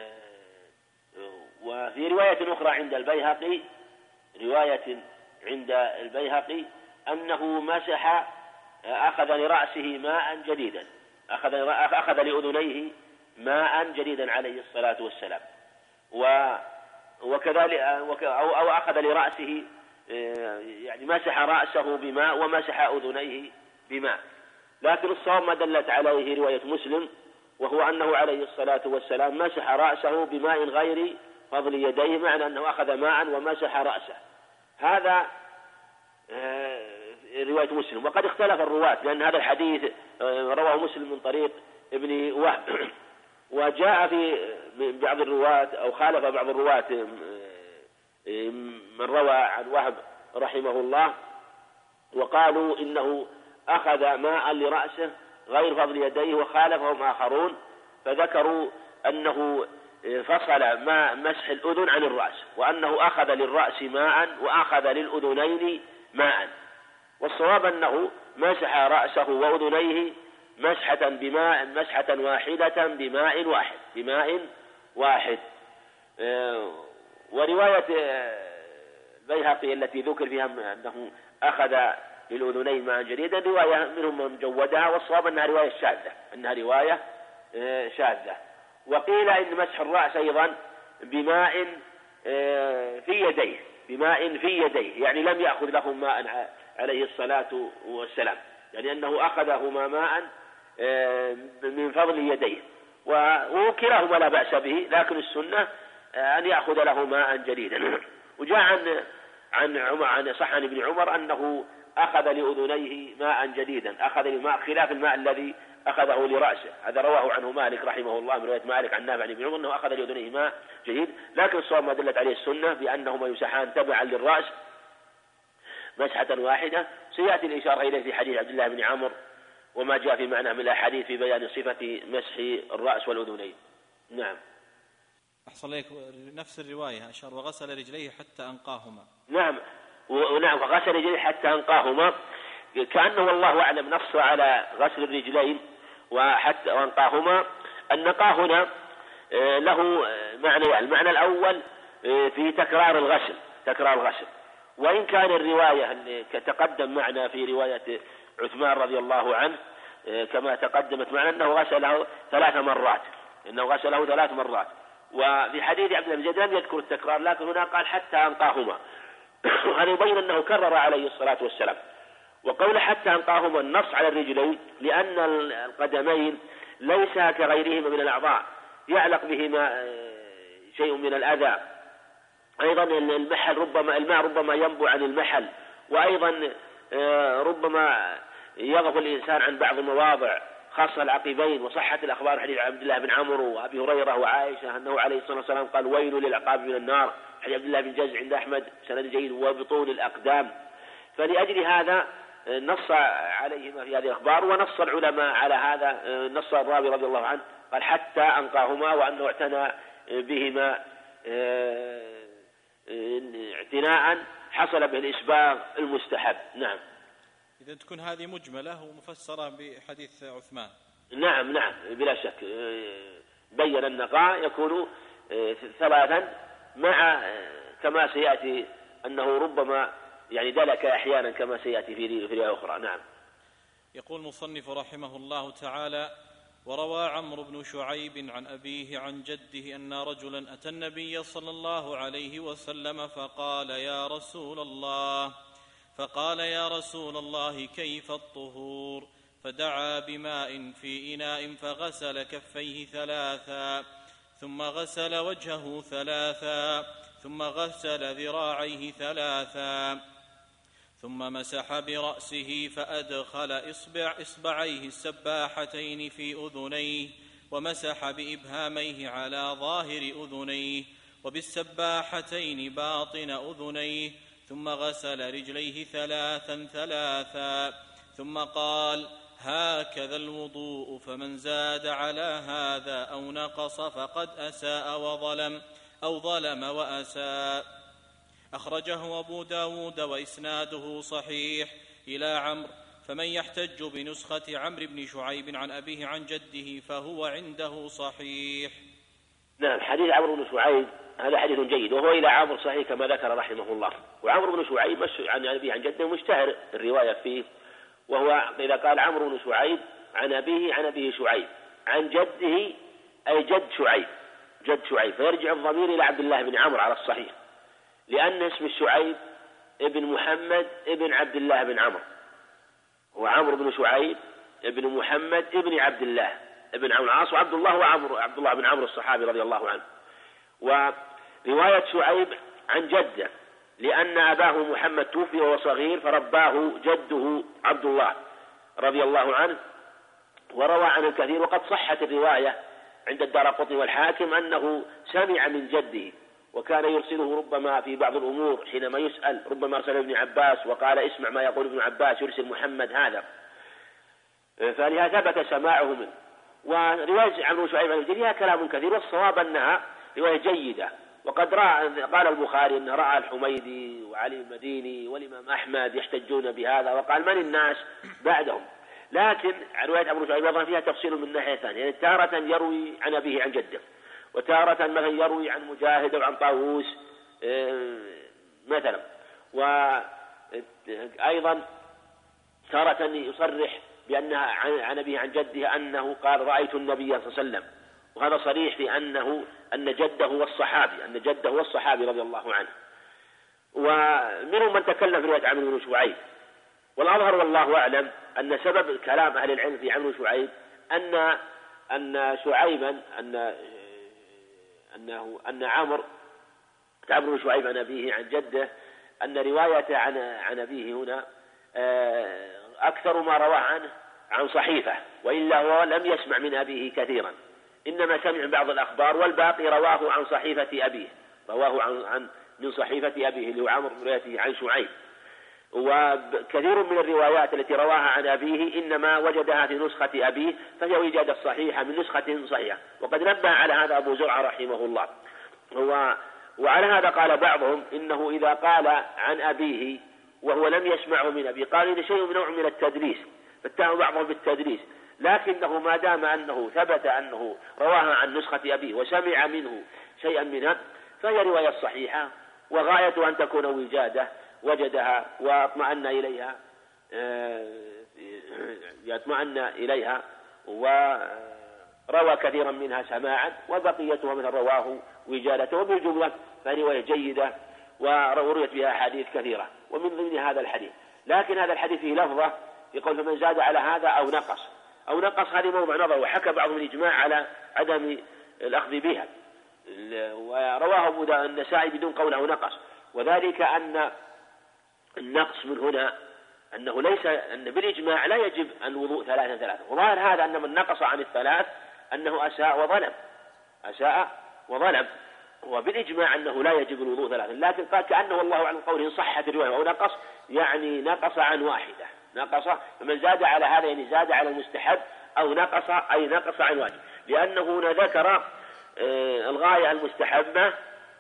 وفي رواية أخرى عند البيهقي رواية عند البيهقي أنه مسح أخذ لرأسه ماء جديدا، أخذ أخذ لأذنيه ماء جديدا عليه الصلاة والسلام، و وكذلك أو أو أخذ لرأسه يعني مسح رأسه بماء ومسح أذنيه بماء. لكن الصواب ما دلت عليه رواية مسلم، وهو أنه عليه الصلاة والسلام مسح رأسه بماء غير فضل يديه، معنى أنه أخذ ماء ومسح رأسه. هذا رواية مسلم. وقد اختلف الرواة، لأن هذا الحديث رواه مسلم من طريق ابن وهب، وجاء في بعض الرواة أو خالف بعض الرواة من روى عن وهب رحمه الله، وقالوا إنه أخذ ماء لرأسه غير فضل يديه، وخالفهم آخرون فذكروا أنه فصل ماء مسح الأذن عن الرأس، وأنه أخذ للرأس ماء وأخذ للأذنين ماء. والصواب أنه مسح رأسه وأذنيه مسحة بماء مسحة واحدة بماء واحد بماء واحد. ورواية البيهقي التي ذكر فيها أنه أخذ للأذنين ماء جديدا رواية منهم من جودها، والصواب أنها رواية شاذة أنها رواية شاذة. وقيل إن مسح الرأس أيضا بماء في يديه بماء في يديه يعني لم يأخذ له ماء عليه الصلاة والسلام، يعني أنه أخذهما ماء من فضل يديه، وكلاهما لا بأس به، لكن السنة أن يأخذ له ماء جديدا. وجاء عن عن عمر عن صح عن ابن عمر أنه أخذ لأذنيه ماء جديدا، أخذ الماء خلاف الماء الذي أخذه لرأسه. هذا رواه عنه مالك رحمه الله من رواية مالك عن نافع عن ابن عمر أنه أخذ لأذنيه ماء جديد، لكن الصواب ما دلت عليه السنة بأنهما يمسحان تبعا للرأس مسحة واحدة. سيأتي الإشارة إليه في حديث عبد الله بن عمرو وما جاء في معنى من الأحاديث في بيان صفة مسح الرأس والأذنين. نعم. أحصل لك نفس الرواية أشار وغسل رجليه حتى أنقاهما. نعم ونعم وغسل رجليه حتى أنقاهما، كأنه والله أعلم نص على غسل الرجلين وحتى أنقاهما. النقاء هنا له معنى، المعنى الأول في تكرار الغسل تكرار الغسل وإن كان الرواية اللي تقدم معنا في رواية عثمان رضي الله عنه كما تقدمت معنا أنه غسله ثلاث مرات إنه غسله ثلاث مرات وفي حديث عبد الله بن زيد لم يذكر التكرار، لكن هنا قال حتى أنقاهما. هذا يبين أنه كرر عليه الصلاة والسلام. وقول حتى أنقاهما النص على الرجلين، لأن القدمين ليس كغيرهما من الأعضاء يعلق بهما شيء من الأذى. أيضا المحل ربما الماء ربما ينبع عن المحل، وأيضا ربما يغفل الإنسان عن بعض المواضع خاصة العقبين. وصحت الأخبار حديث عبد الله بن عمرو وأبي هريرة وعائشة أنه عليه الصلاة والسلام قال ويل للعقاب من النار، حديث عبد الله بن جزع عند أحمد سند جيد وبطون الأقدام. فلأجل هذا نص عليهما في هذه الأخبار، ونص العلماء على هذا. نص الراوي رضي الله عنه قال حتى أنقاهما، وأنه اعتنى بهما اعتناء حصل به الإسباغ المستحب. نعم. إذا تكون هذه مجملة ومفسرة بحديث عثمان. نعم نعم بلا شك بين النقاء يكون ثلاثا، مع كما سيأتي أنه ربما يعني دلك أحيانا كما سيأتي في رواية أخرى. نعم. يقول المصنف رحمه الله تعالى: وروى عمرو بن شعيب عن أبيه عن جده أن رجلا أتى النبي صلى الله عليه وسلم فقال يا رسول الله فقال يا رسول الله كيف الطهور؟ فدعا بماء في إناء فغسل كفيه ثلاثا، ثم غسل وجهه ثلاثا، ثم غسل ذراعيه ثلاثا، ثم مسح برأسه فأدخل إصبع إصبعيه السباحتين في أذنيه، ومسح بإبهاميه على ظاهر أذنيه، وبالسباحتين باطن أذنيه، ثم غسل رجليه ثلاثا ثلاثا، ثم قال هكذا الوضوء، فمن زاد على هذا أو نقص فقد أساء وظلم أو ظلم وأساء. أخرجه أبو داود وإسناده صحيح إلى عمرو، فمن يحتج بنسخة عمرو بن شعيب عن أبيه عن جده فهو عنده صحيح. نعم. حديث عمرو بن شعيب هذا حديث جيد، وهو إلى عمرو صحيح كما ذكر رحمه الله. وعمرو بن شعيب عن أبيه عن جده مشتهر الرواية فيه، وهو إذا قال عمرو بن شعيب عن أبيه عن أبيه شعيب عن جده أي جد شعيب جد شعيب فيرجع الضمير إلى عبد الله بن عمرو على الصحيح، لأن اسم الشعيب ابن محمد ابن عبد الله بن عمرو، وعمرو بن شعيب بن محمد ابن عبد الله ابن عمرو العاص، وعبد الله وعمرو عبد الله بن عمرو الصحابي رضي الله عنه. ورواية شعيب عن جده لأن أباه محمد توفي وهو صغير فرباه جده عبد الله رضي الله عنه، وروى عن الكثير. وقد صحت الرواية عند الدارقطني والحاكم أنه سمع من جده، وكان يرسله ربما في بعض الأمور حينما يسأل، ربما أرسل ابن عباس وقال اسمع ما يقول ابن عباس، يرسل محمد هذا، فلهذا ثبت سماعه منه. ورواية عمرو شعيب عن جده كلام كثير، والصواب أنها رواية جيدة. وقد رأى قال البخاري أن رأى الحميدي وعلي المديني والإمام أحمد يحتجون بهذا، وقال من الناس بعدهم. لكن رواية عمرو شعيب أيضا فيها تفصيل من ناحية ثانية، يعني تارة يروي عن أبيه عن جده، وتارة مثلا يروي عن مجاهد وعن طاووس مثلا، وأيضا تارة يصرح بأنها عن أبيه عن جده أنه قال رأيت النبي صلى الله عليه وسلم، وهذا صريح في أنه أن جده هو الصحابي، أن جده هو الصحابي رضي الله عنه. ومنهم من تكلم في رواية عمرو بن شعيب، والأظهر والله أعلم أن سبب كلام أهل العلم في عمرو شعيب أن أن شعيبا أن أنه أن عمرو عمرو بن شعيب عن أبيه عن جده أن رواية عن عن أبيه هنا أكثر ما رواه عنه عن صحيفة، وإلا هو لم يسمع من أبيه كثيرا، إنما سمع من بعض الأخبار، والباقي رواه عن صحيفة أبيه، رواه عن, عن من صحيفة أبيه اللي هو عمرو بن روايته عن شعيب. وكثير من الروايات التي رواها عن أبيه إنما وجدها في نسخة أبيه، فهي وجادة صحيحة من نسخة صحيحة. وقد نبه على هذا أبو زرعة رحمه الله. هو وعلى هذا قال بعضهم إنه إذا قال عن أبيه وهو لم يسمعه من أبيه قال إن شيء من نوع من التدليس، فاتهم بعضهم بالتدليس، لكنه ما دام أنه ثبت أنه رواها عن نسخة أبيه وسمع منه شيئا منها فهي رواية صحيحة، وغاية أن تكون وجادة وجدها واطمأن إليها يطمئن إليها، وروى كثيرا منها سماعا، وبقيتها من رواه وجادة. وبالجملة فرواية جيدة ورويت بها أحاديث كثيرة، ومن ضمن هذا الحديث. لكن هذا الحديث فيه لفظة يقول من زاد على هذا أو نقص أو نقص، هذه موضع نظر، وحكى بعضهم الإجماع على عدم الأخذ بها، ورواه النسائي بدون قول أو نقص، وذلك أن النقص من هنا أنه ليس أن بالإجماع لا يجب الوضوء ثلاثة ثلاثة، وظاهر هذا أن من نقص عن الثلاث أنه أساء وظلم أساء وظلم وبالإجماع أنه لا يجب الوضوء ثلاثة. لكن قال كأنه والله أعلم قوله صحت الرواية أو نقص، يعني نقص عن واحدة، نقص فمن زاد على هذا يعني زاد على المستحب، أو نقص أي نقص عن واجب، لأنه ذكر الغاية المستحبة،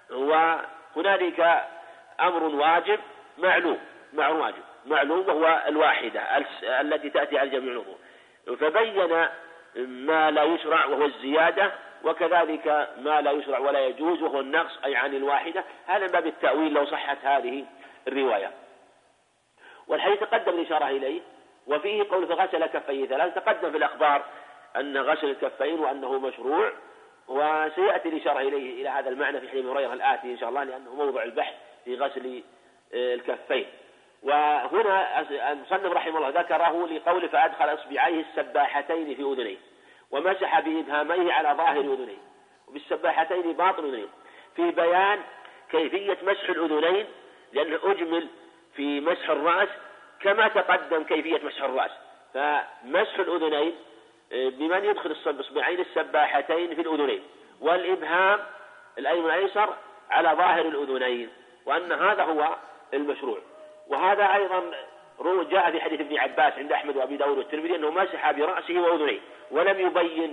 وهنالك أمر واجب معلوم مع واجب معلوم وهو الواحدة التي تأتي على جميع الوضوء، فبين ما لا يشرع وهو الزيادة، وكذلك ما لا يشرع ولا يجوز وهو النقص أي عن الواحدة. هذا باب التأويل لو صحت هذه الرواية. والحديث تقدم الإشارة إليه، وفيه قول فغسل كفيه ثلاث، تقدم في الأخبار أن غسل الكفين وأنه مشروع، وسيأتي الإشارة إليه إلى هذا المعنى في حديث هريرة الآتي إن شاء الله، لأنه موضع البحث في غسل الكفين. وهنا المصنف رحمه الله ذكره لقول فأدخل إصبعيه السباحتين في أذنيه ومسح بإبهاميه على ظاهر أذنيه وبالسباحتين باطن أذنيه، في بيان كيفية مسح الأذنين، لأنه أجمل في مسح الرأس كما تقدم كيفية مسح الرأس. فمسح الأذنين بمن يدخل إصبعين السباحتين في الأذنين، والإبهام الأيمن والأيسر على ظاهر الأذنين، وأن هذا هو المشروع. وهذا أيضا جاء في حديث ابن عباس عند أحمد وأبي داود والترمذي أنه مسح برأسه وأذنيه، ولم يبين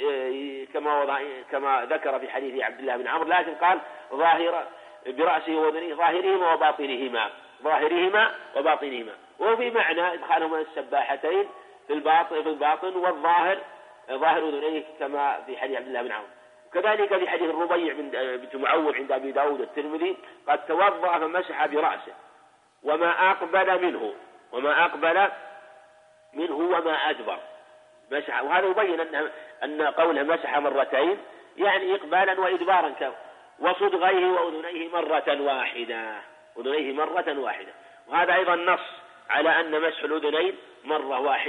كما كما ذكر في حديث عبد الله بن عمرو، لكن قال ظاهر برأسه وأذنيه ظاهرهما وباطنهما ظاهرهما وباطنهما، وفي معنى إدخالهما السباحتين في الباطن في الباطن والظاهر ظاهر أذنيه كما في حديث عبد الله بن عمرو. كذلك في حديث الربيع بنت معوذ عند أبي داود والترمذي قد توضأ فمسح برأسه وما أقبل منه وما أقبل منه وما أدبر مسح، وهذا يبين أن أن قوله مسح مرتين يعني إقبالا وإدبارا، وصدغيه وأذنيه مرة واحدة أذنيه مرة واحدة وهذا أيضا نص على أن مسح الأذنين مرة واحدة،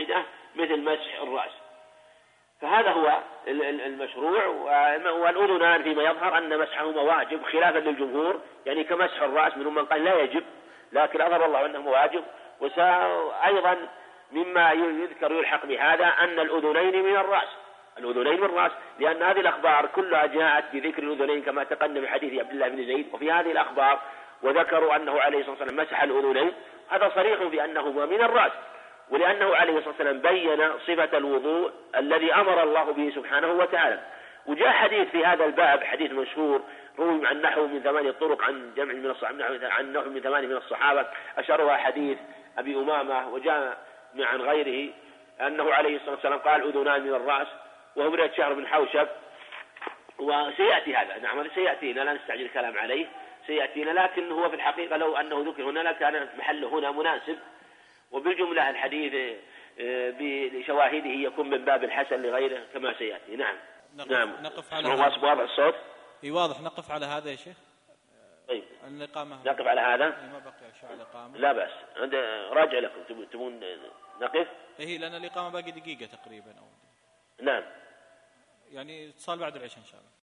مثل مسح الرأس. فهذا هو المشروع. والأذنان فيما يظهر أن مسحهما واجب خلافا للجمهور، يعني كمسح الرأس منهم من قال لا يجب، لكن أظهر الله أنه واجب. وأيضا مما يذكر يلحق بهذا أن الأذنين من الرأس، الأذنين من الرأس، لأن هذه الأخبار كلها جاءت بذكر الأذنين كما تقدم في حديث عبد الله بن زيد. وفي هذه الأخبار وذكروا أنه عليه الصلاة والسلام مسح الأذنين، هذا صريح بأنهما من الرأس، ولأنه عليه الصلاة والسلام بين صفة الوضوء الذي أمر الله به سبحانه وتعالى. وجاء حديث في هذا الباب، حديث مشهور روي عن نحو من ثمانية طرق عن جمع من الصحابة، عن نحو من ثمانية من الصحابة، أشارها حديث أبي أمامة. وجاء عن غيره أنه عليه الصلاة والسلام قال أذنان من الرأس، وهو رواية شهر بن حوشب. وسيأتي هذا، نعم سيأتينا، لا نستعجل الكلام عليه، سيأتينا، لكن هو في الحقيقة لو أنه ذكر هنا لكان محله هنا مناسب. وبالجملة الحديث بشواهده يكون من باب الحسن لغيره كما سيأتي. نعم نقف نعم نقف على هذا. واضح الصوت؟ اي واضح. نقف على هذا يا شيخ. طيب الإقامة نقف على هذا. ما بقي شيء على الإقامة. لا بأس، عند راجع لكم تبون نقف. إيه لأن الإقامة باقي دقيقة تقريبا أو نعم يعني اتصال بعد العشاء إن شاء الله.